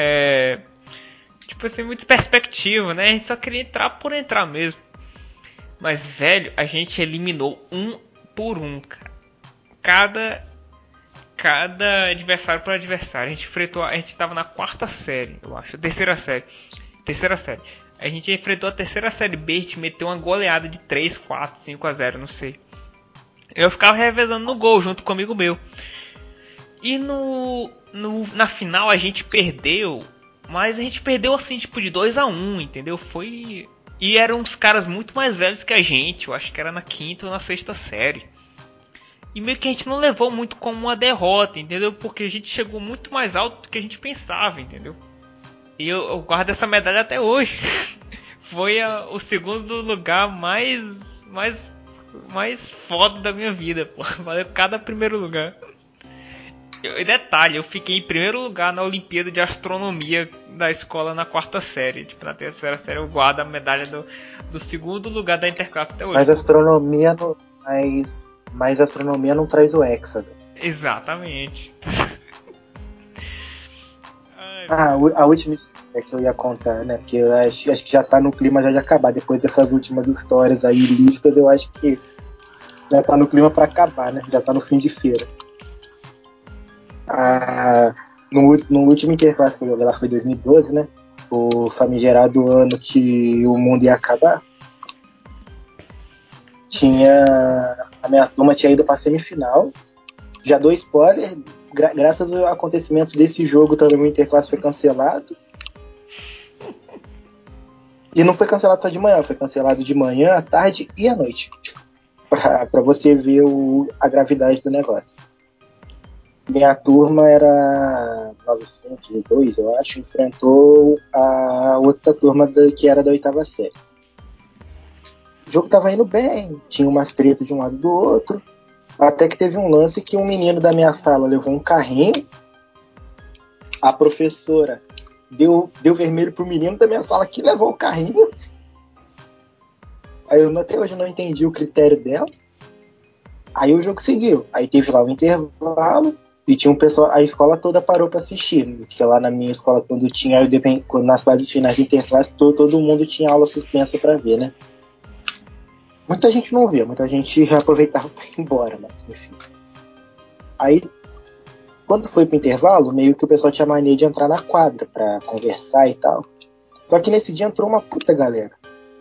tipo assim, muita perspectiva, né? A gente só queria entrar por entrar mesmo. Mas, velho, a gente eliminou um por um, cara. Cada adversário por adversário. A gente tava na 4ª série, eu acho. Terceira série. A gente enfrentou a 3ª série B, a gente meteu uma goleada de 3, 4, 5-0, não sei. Eu ficava revezando no gol junto com um amigo meu. E na final a gente perdeu, mas a gente perdeu assim, tipo, de 2-1, entendeu? E eram uns caras muito mais velhos que a gente, eu acho que era na 5ª ou na 6ª série. E meio que a gente não levou muito como uma derrota, entendeu? Porque a gente chegou muito mais alto do que a gente pensava, entendeu? E eu guardo essa medalha até hoje. Foi o segundo lugar mais foda da minha vida, pô. Valeu cada primeiro lugar. E detalhe, eu fiquei em primeiro lugar na Olimpíada de Astronomia da escola na 4ª série. Tipo, na 3ª série eu guardo a medalha do segundo lugar da interclasse até hoje. Mas astronomia não traz o hexágono. Exatamente. A última história que eu ia contar, né? Porque eu acho que já tá no clima já de acabar. Depois dessas últimas histórias aí listas, eu acho que já tá no clima pra acabar, né? Já tá no fim de feira. No último interclasse que eu joguei lá foi 2012, né? O famigerado ano que o mundo ia acabar. A minha turma tinha ido pra semifinal. Já dou spoiler, graças ao acontecimento desse jogo também o interclasse foi cancelado. E não foi cancelado só de manhã, foi cancelado de manhã, à tarde e à noite. Pra você ver a gravidade do negócio. minha turma era 902, eu acho, enfrentou a outra turma que era da 8ª série. O jogo tava indo bem, tinha umas tretas de um lado do outro, até que teve um lance que um menino da minha sala levou um carrinho, a professora deu vermelho pro menino da minha sala que levou o carrinho. Aí eu até hoje não entendi o critério dela. Aí o jogo seguiu. Aí teve lá um intervalo e tinha um pessoal, a escola toda parou para assistir. Porque lá na minha escola, quando nas fases finais de interclasse, todo mundo tinha aula suspensa para ver, né? Muita gente não via, muita gente aproveitava para ir embora, mas enfim. Aí, quando foi pro intervalo, meio que o pessoal tinha mania de entrar na quadra para conversar e tal. Só que nesse dia entrou uma puta galera.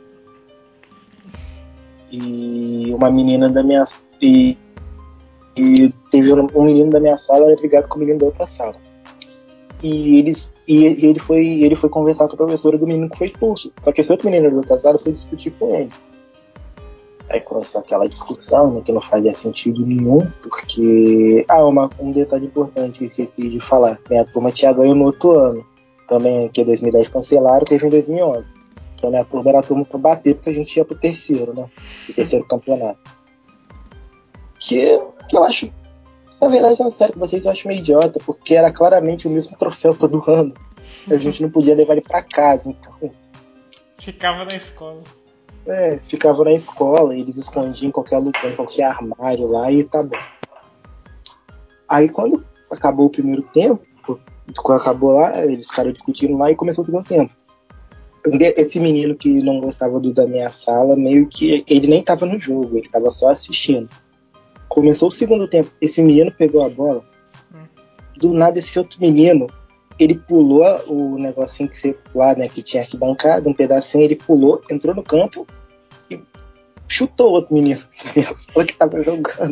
E uma menina da minha... E teve um menino da minha sala brigado com o menino da outra sala. E ele foi conversar com a professora do menino que foi expulso. Só que esse outro menino da outra sala foi discutir com ele. Aí começou aquela discussão, né, que não fazia sentido nenhum, porque... um detalhe importante que eu esqueci de falar. Minha turma tinha ganho no outro ano. Também, que em 2010 cancelaram, teve em 2011. Então minha turma era a turma pra bater, porque a gente ia pro terceiro, né? O terceiro campeonato. Que eu acho... Na verdade, sendo sério com vocês, eu acho meio idiota, porque era claramente o mesmo troféu todo ano. A gente não podia levar ele pra casa, então... Ficava na escola. Ficava na escola, eles escondiam em qualquer lugar, em qualquer armário lá e tá bom. Aí quando acabou o primeiro tempo, quando acabou lá, eles ficaram discutindo lá e começou o segundo tempo. Esse menino que não gostava da minha sala, meio que ele nem tava no jogo, ele tava só assistindo. Começou o segundo tempo, esse menino pegou a bola, do nada esse outro menino, ele pulou o negocinho que você lá, né, que tinha arquibancada, um pedacinho, ele pulou, entrou no campo e chutou o outro menino que tava jogando.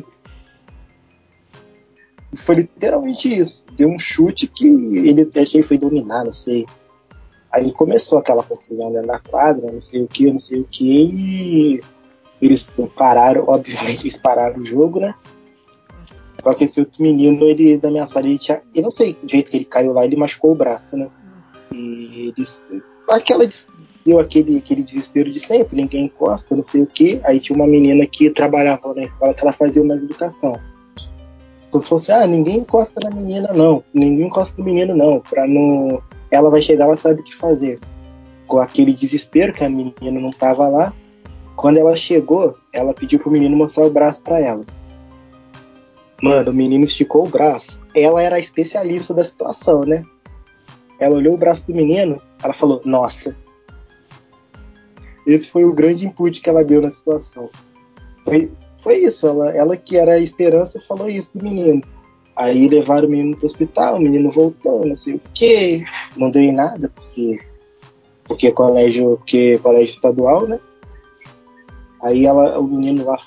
Foi literalmente isso. Deu um chute que ele foi dominar, não sei. Aí começou aquela confusão dentro da quadra, não sei o que, e eles pararam, obviamente eles pararam o jogo, né? Só que esse outro menino, ele da minha sala, eu não sei do jeito que ele caiu lá, ele machucou o braço, né? E eles, deu aquele desespero de sempre, ninguém encosta, não sei o que. Aí tinha uma menina que trabalhava na escola que ela fazia uma educação. Então falou assim, ninguém encosta na menina não, ninguém encosta no menino não, pra não... Ela vai chegar, ela sabe o que fazer. Com aquele desespero que a menina não tava lá, quando ela chegou, ela pediu pro menino mostrar o braço pra ela. Mano, o menino esticou o braço. Ela era a especialista da situação, né? Ela olhou o braço do menino, ela falou, nossa. Esse foi o grande input que ela deu na situação. Foi isso, ela que era a esperança falou isso do menino. Aí levaram o menino pro hospital, o menino voltou, não sei o que, não deu em nada, porque colégio estadual, né? Aí o menino lá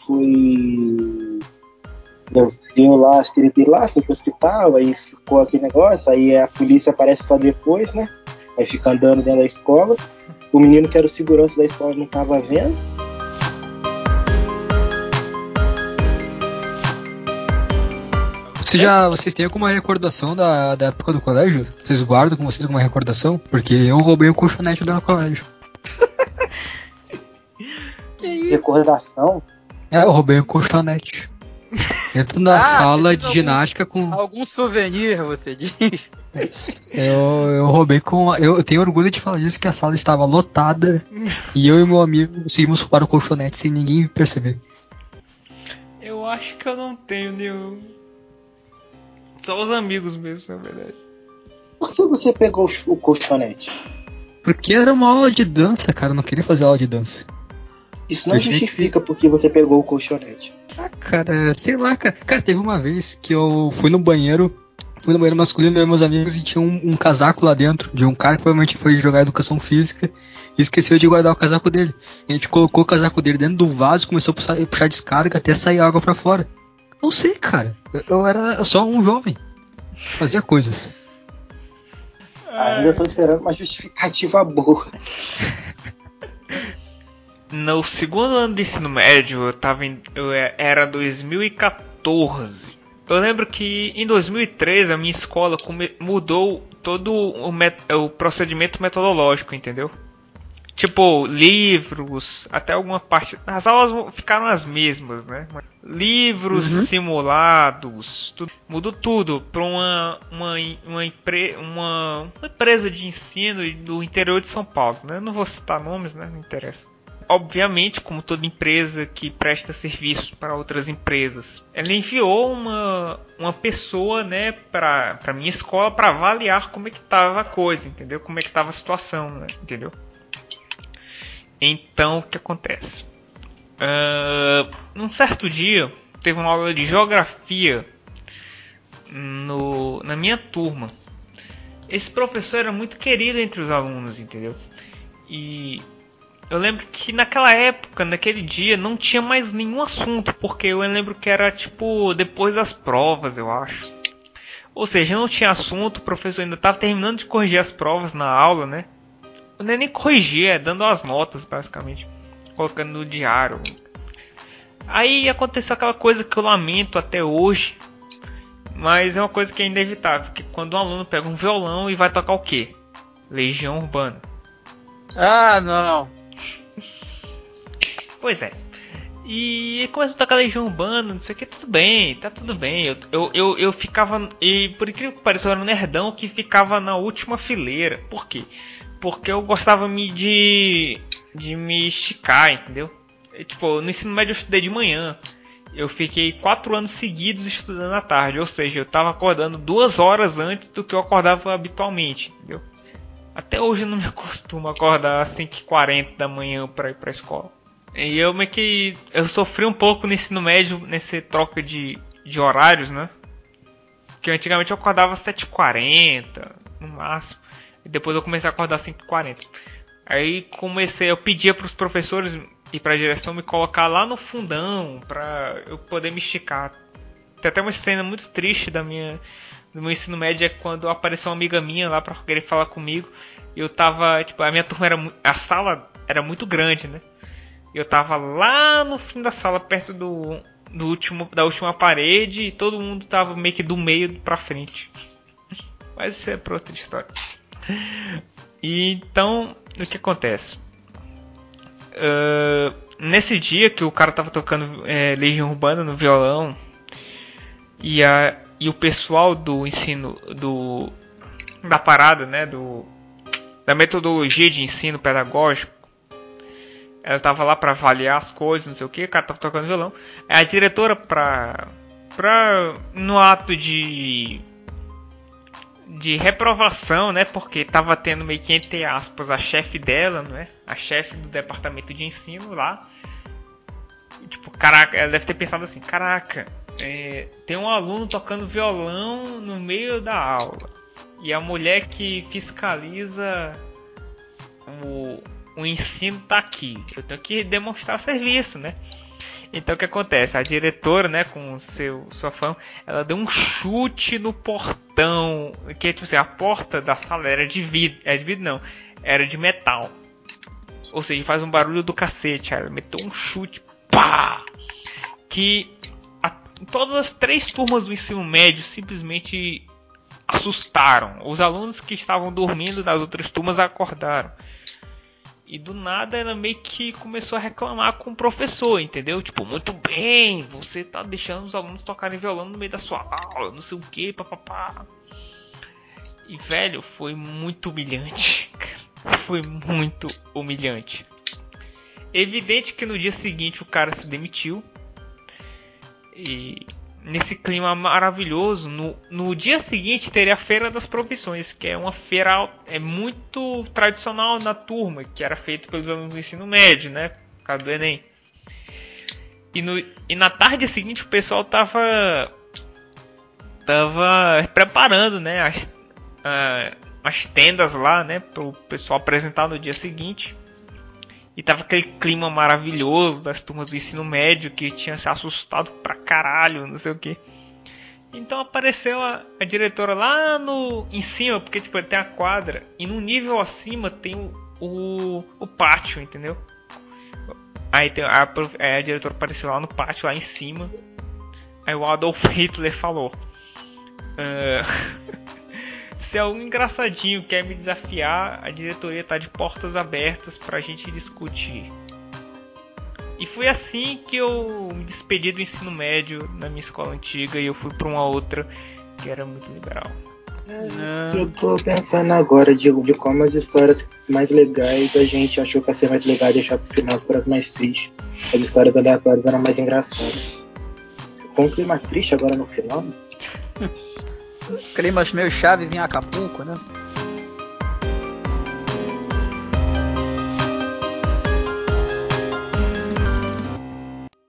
deu lá as tretas lá, foi pro hospital, aí ficou aquele negócio, aí a polícia aparece só depois, né? Aí fica andando dentro da escola. O menino que era o segurança da escola não tava vendo. Vocês têm alguma recordação da época do colégio? Vocês guardam com vocês alguma recordação? Porque eu roubei o colchonete do colégio. Que isso? Recordação? Eu roubei um colchonete. Dentro da sala de ginástica com... Algum souvenir, você diz? Eu roubei com... Eu tenho orgulho de falar isso, que a sala estava lotada e eu e meu amigo conseguimos roubar o colchonete sem ninguém perceber. Eu acho que eu não tenho nenhum. Só os amigos mesmo, na verdade. Por que você pegou o colchonete? Porque era uma aula de dança, cara. Eu não queria fazer aula de dança. Isso não justifica porque você pegou o colchonete. Cara, sei lá, cara. Cara, teve uma vez que eu fui no banheiro masculino, eu e meus amigos, e tinha um casaco lá dentro de um cara que provavelmente foi jogar educação física e esqueceu de guardar o casaco dele. A gente colocou o casaco dele dentro do vaso, começou a puxar descarga até sair água pra fora. Não sei, cara. Eu era só um jovem. Fazia coisas. Ainda tô esperando uma justificativa boa. No segundo ano de ensino médio, era 2014. Eu lembro que em 2013 a minha escola mudou todo o procedimento metodológico, entendeu? Tipo, livros, até alguma parte. As aulas ficaram as mesmas, né? Livros simulados, mudou tudo para uma empresa de ensino do interior de São Paulo, né? Eu não vou citar nomes, né? Não interessa. Obviamente, como toda empresa que presta serviço para outras empresas, ela enviou uma pessoa, né, para minha escola para avaliar como é que estava a coisa, entendeu? Como é que estava a situação, né? Entendeu? Então, o que acontece? Num certo dia, teve uma aula de geografia na minha turma. Esse professor era muito querido entre os alunos, entendeu? E eu lembro que naquela época, naquele dia, não tinha mais nenhum assunto, porque eu lembro que era tipo depois das provas, eu acho. Ou seja, não tinha assunto, o professor ainda estava terminando de corrigir as provas na aula, né? Não é nem corrigir, é dando as notas, basicamente. Colocando no diário. Aí aconteceu aquela coisa que eu lamento até hoje. Mas é uma coisa que é inevitável. Que quando um aluno pega um violão e vai tocar o quê? Legião Urbana. Ah, não. Pois é. E começou a tocar Legião Urbana, não sei o que, tudo bem, tá tudo bem. Eu ficava. E por incrível que pareça, eu era um nerdão que ficava na última fileira. Por quê? Porque eu gostava de me esticar, entendeu? Tipo, no ensino médio eu estudei de manhã. Eu fiquei 4 anos seguidos estudando à tarde. Ou seja, eu estava acordando 2 horas antes do que eu acordava habitualmente, entendeu? Até hoje eu não me acostumo a acordar às 5h40 da manhã para ir para a escola. E eu meio que... Eu sofri um pouco no ensino médio, nessa troca de horários, né? Porque antigamente eu acordava às 7h40, no máximo. E depois eu comecei a acordar às 5h40. Aí eu pedia para os professores e para a direção me colocar lá no fundão para eu poder me esticar. Tem até uma cena muito triste do meu ensino médio, é quando apareceu uma amiga minha lá para querer falar comigo. E eu tava, tipo, a minha turma a sala era muito grande, né? E eu tava lá no fim da sala, perto da última parede, e todo mundo tava meio que do meio pra frente. Mas isso é pra outra história. E então, o que acontece? Nesse dia que o cara tava tocando Legião Urbana no violão, e o pessoal do ensino da parada, né, da metodologia de ensino pedagógico, ela tava lá pra avaliar as coisas, não sei o que, o cara tava tocando violão. A diretora no ato de reprovação, né? Porque tava tendo meio que, entre aspas, a chefe dela, né? A chefe do departamento de ensino lá. E, tipo, caraca, ela deve ter pensado assim, caraca, tem um aluno tocando violão no meio da aula. E a mulher que fiscaliza o ensino tá aqui. Eu tenho que demonstrar serviço, né? Então o que acontece? A diretora, né, com sua fama, ela deu um chute no portão, que tipo assim, a porta da sala era de vidro, de vidro não, era de metal. Ou seja, faz um barulho do cacete. Ela meteu um chute, pá! Que todas as 3 turmas do ensino médio simplesmente assustaram. Os alunos que estavam dormindo das outras turmas acordaram. E do nada ela meio que começou a reclamar com o professor, entendeu? Tipo, muito bem, você tá deixando os alunos tocarem violão no meio da sua aula, não sei o que, papapá. E velho, foi muito humilhante. Foi muito humilhante. Evidente que no dia seguinte o cara se demitiu. E nesse clima maravilhoso, no dia seguinte teria a Feira das Profissões, que é uma feira muito tradicional na turma, que era feita pelos alunos do ensino médio, né? Por causa do Enem. E na tarde seguinte o pessoal tava preparando, né? As tendas lá, né? Para o pessoal apresentar no dia seguinte. E tava aquele clima maravilhoso das turmas do ensino médio que tinha se assustado pra caralho, não sei o que. Então apareceu a diretora lá em cima, porque tipo, tem a quadra, e no nível acima tem o pátio, entendeu? Aí a diretora apareceu lá no pátio, lá em cima. Aí o Adolf Hitler falou: se algum engraçadinho quer me desafiar, a diretoria tá de portas abertas pra gente discutir. E foi assim que eu me despedi do ensino médio na minha escola antiga e eu fui pra uma outra que era muito liberal. Eu tô pensando agora de como as histórias mais legais a gente achou que ia ser mais legal deixar pro final foram as mais tristes. As histórias aleatórias eram mais engraçadas. Ficou um clima triste agora no final. Climas meio Chaves em Acapulco, né?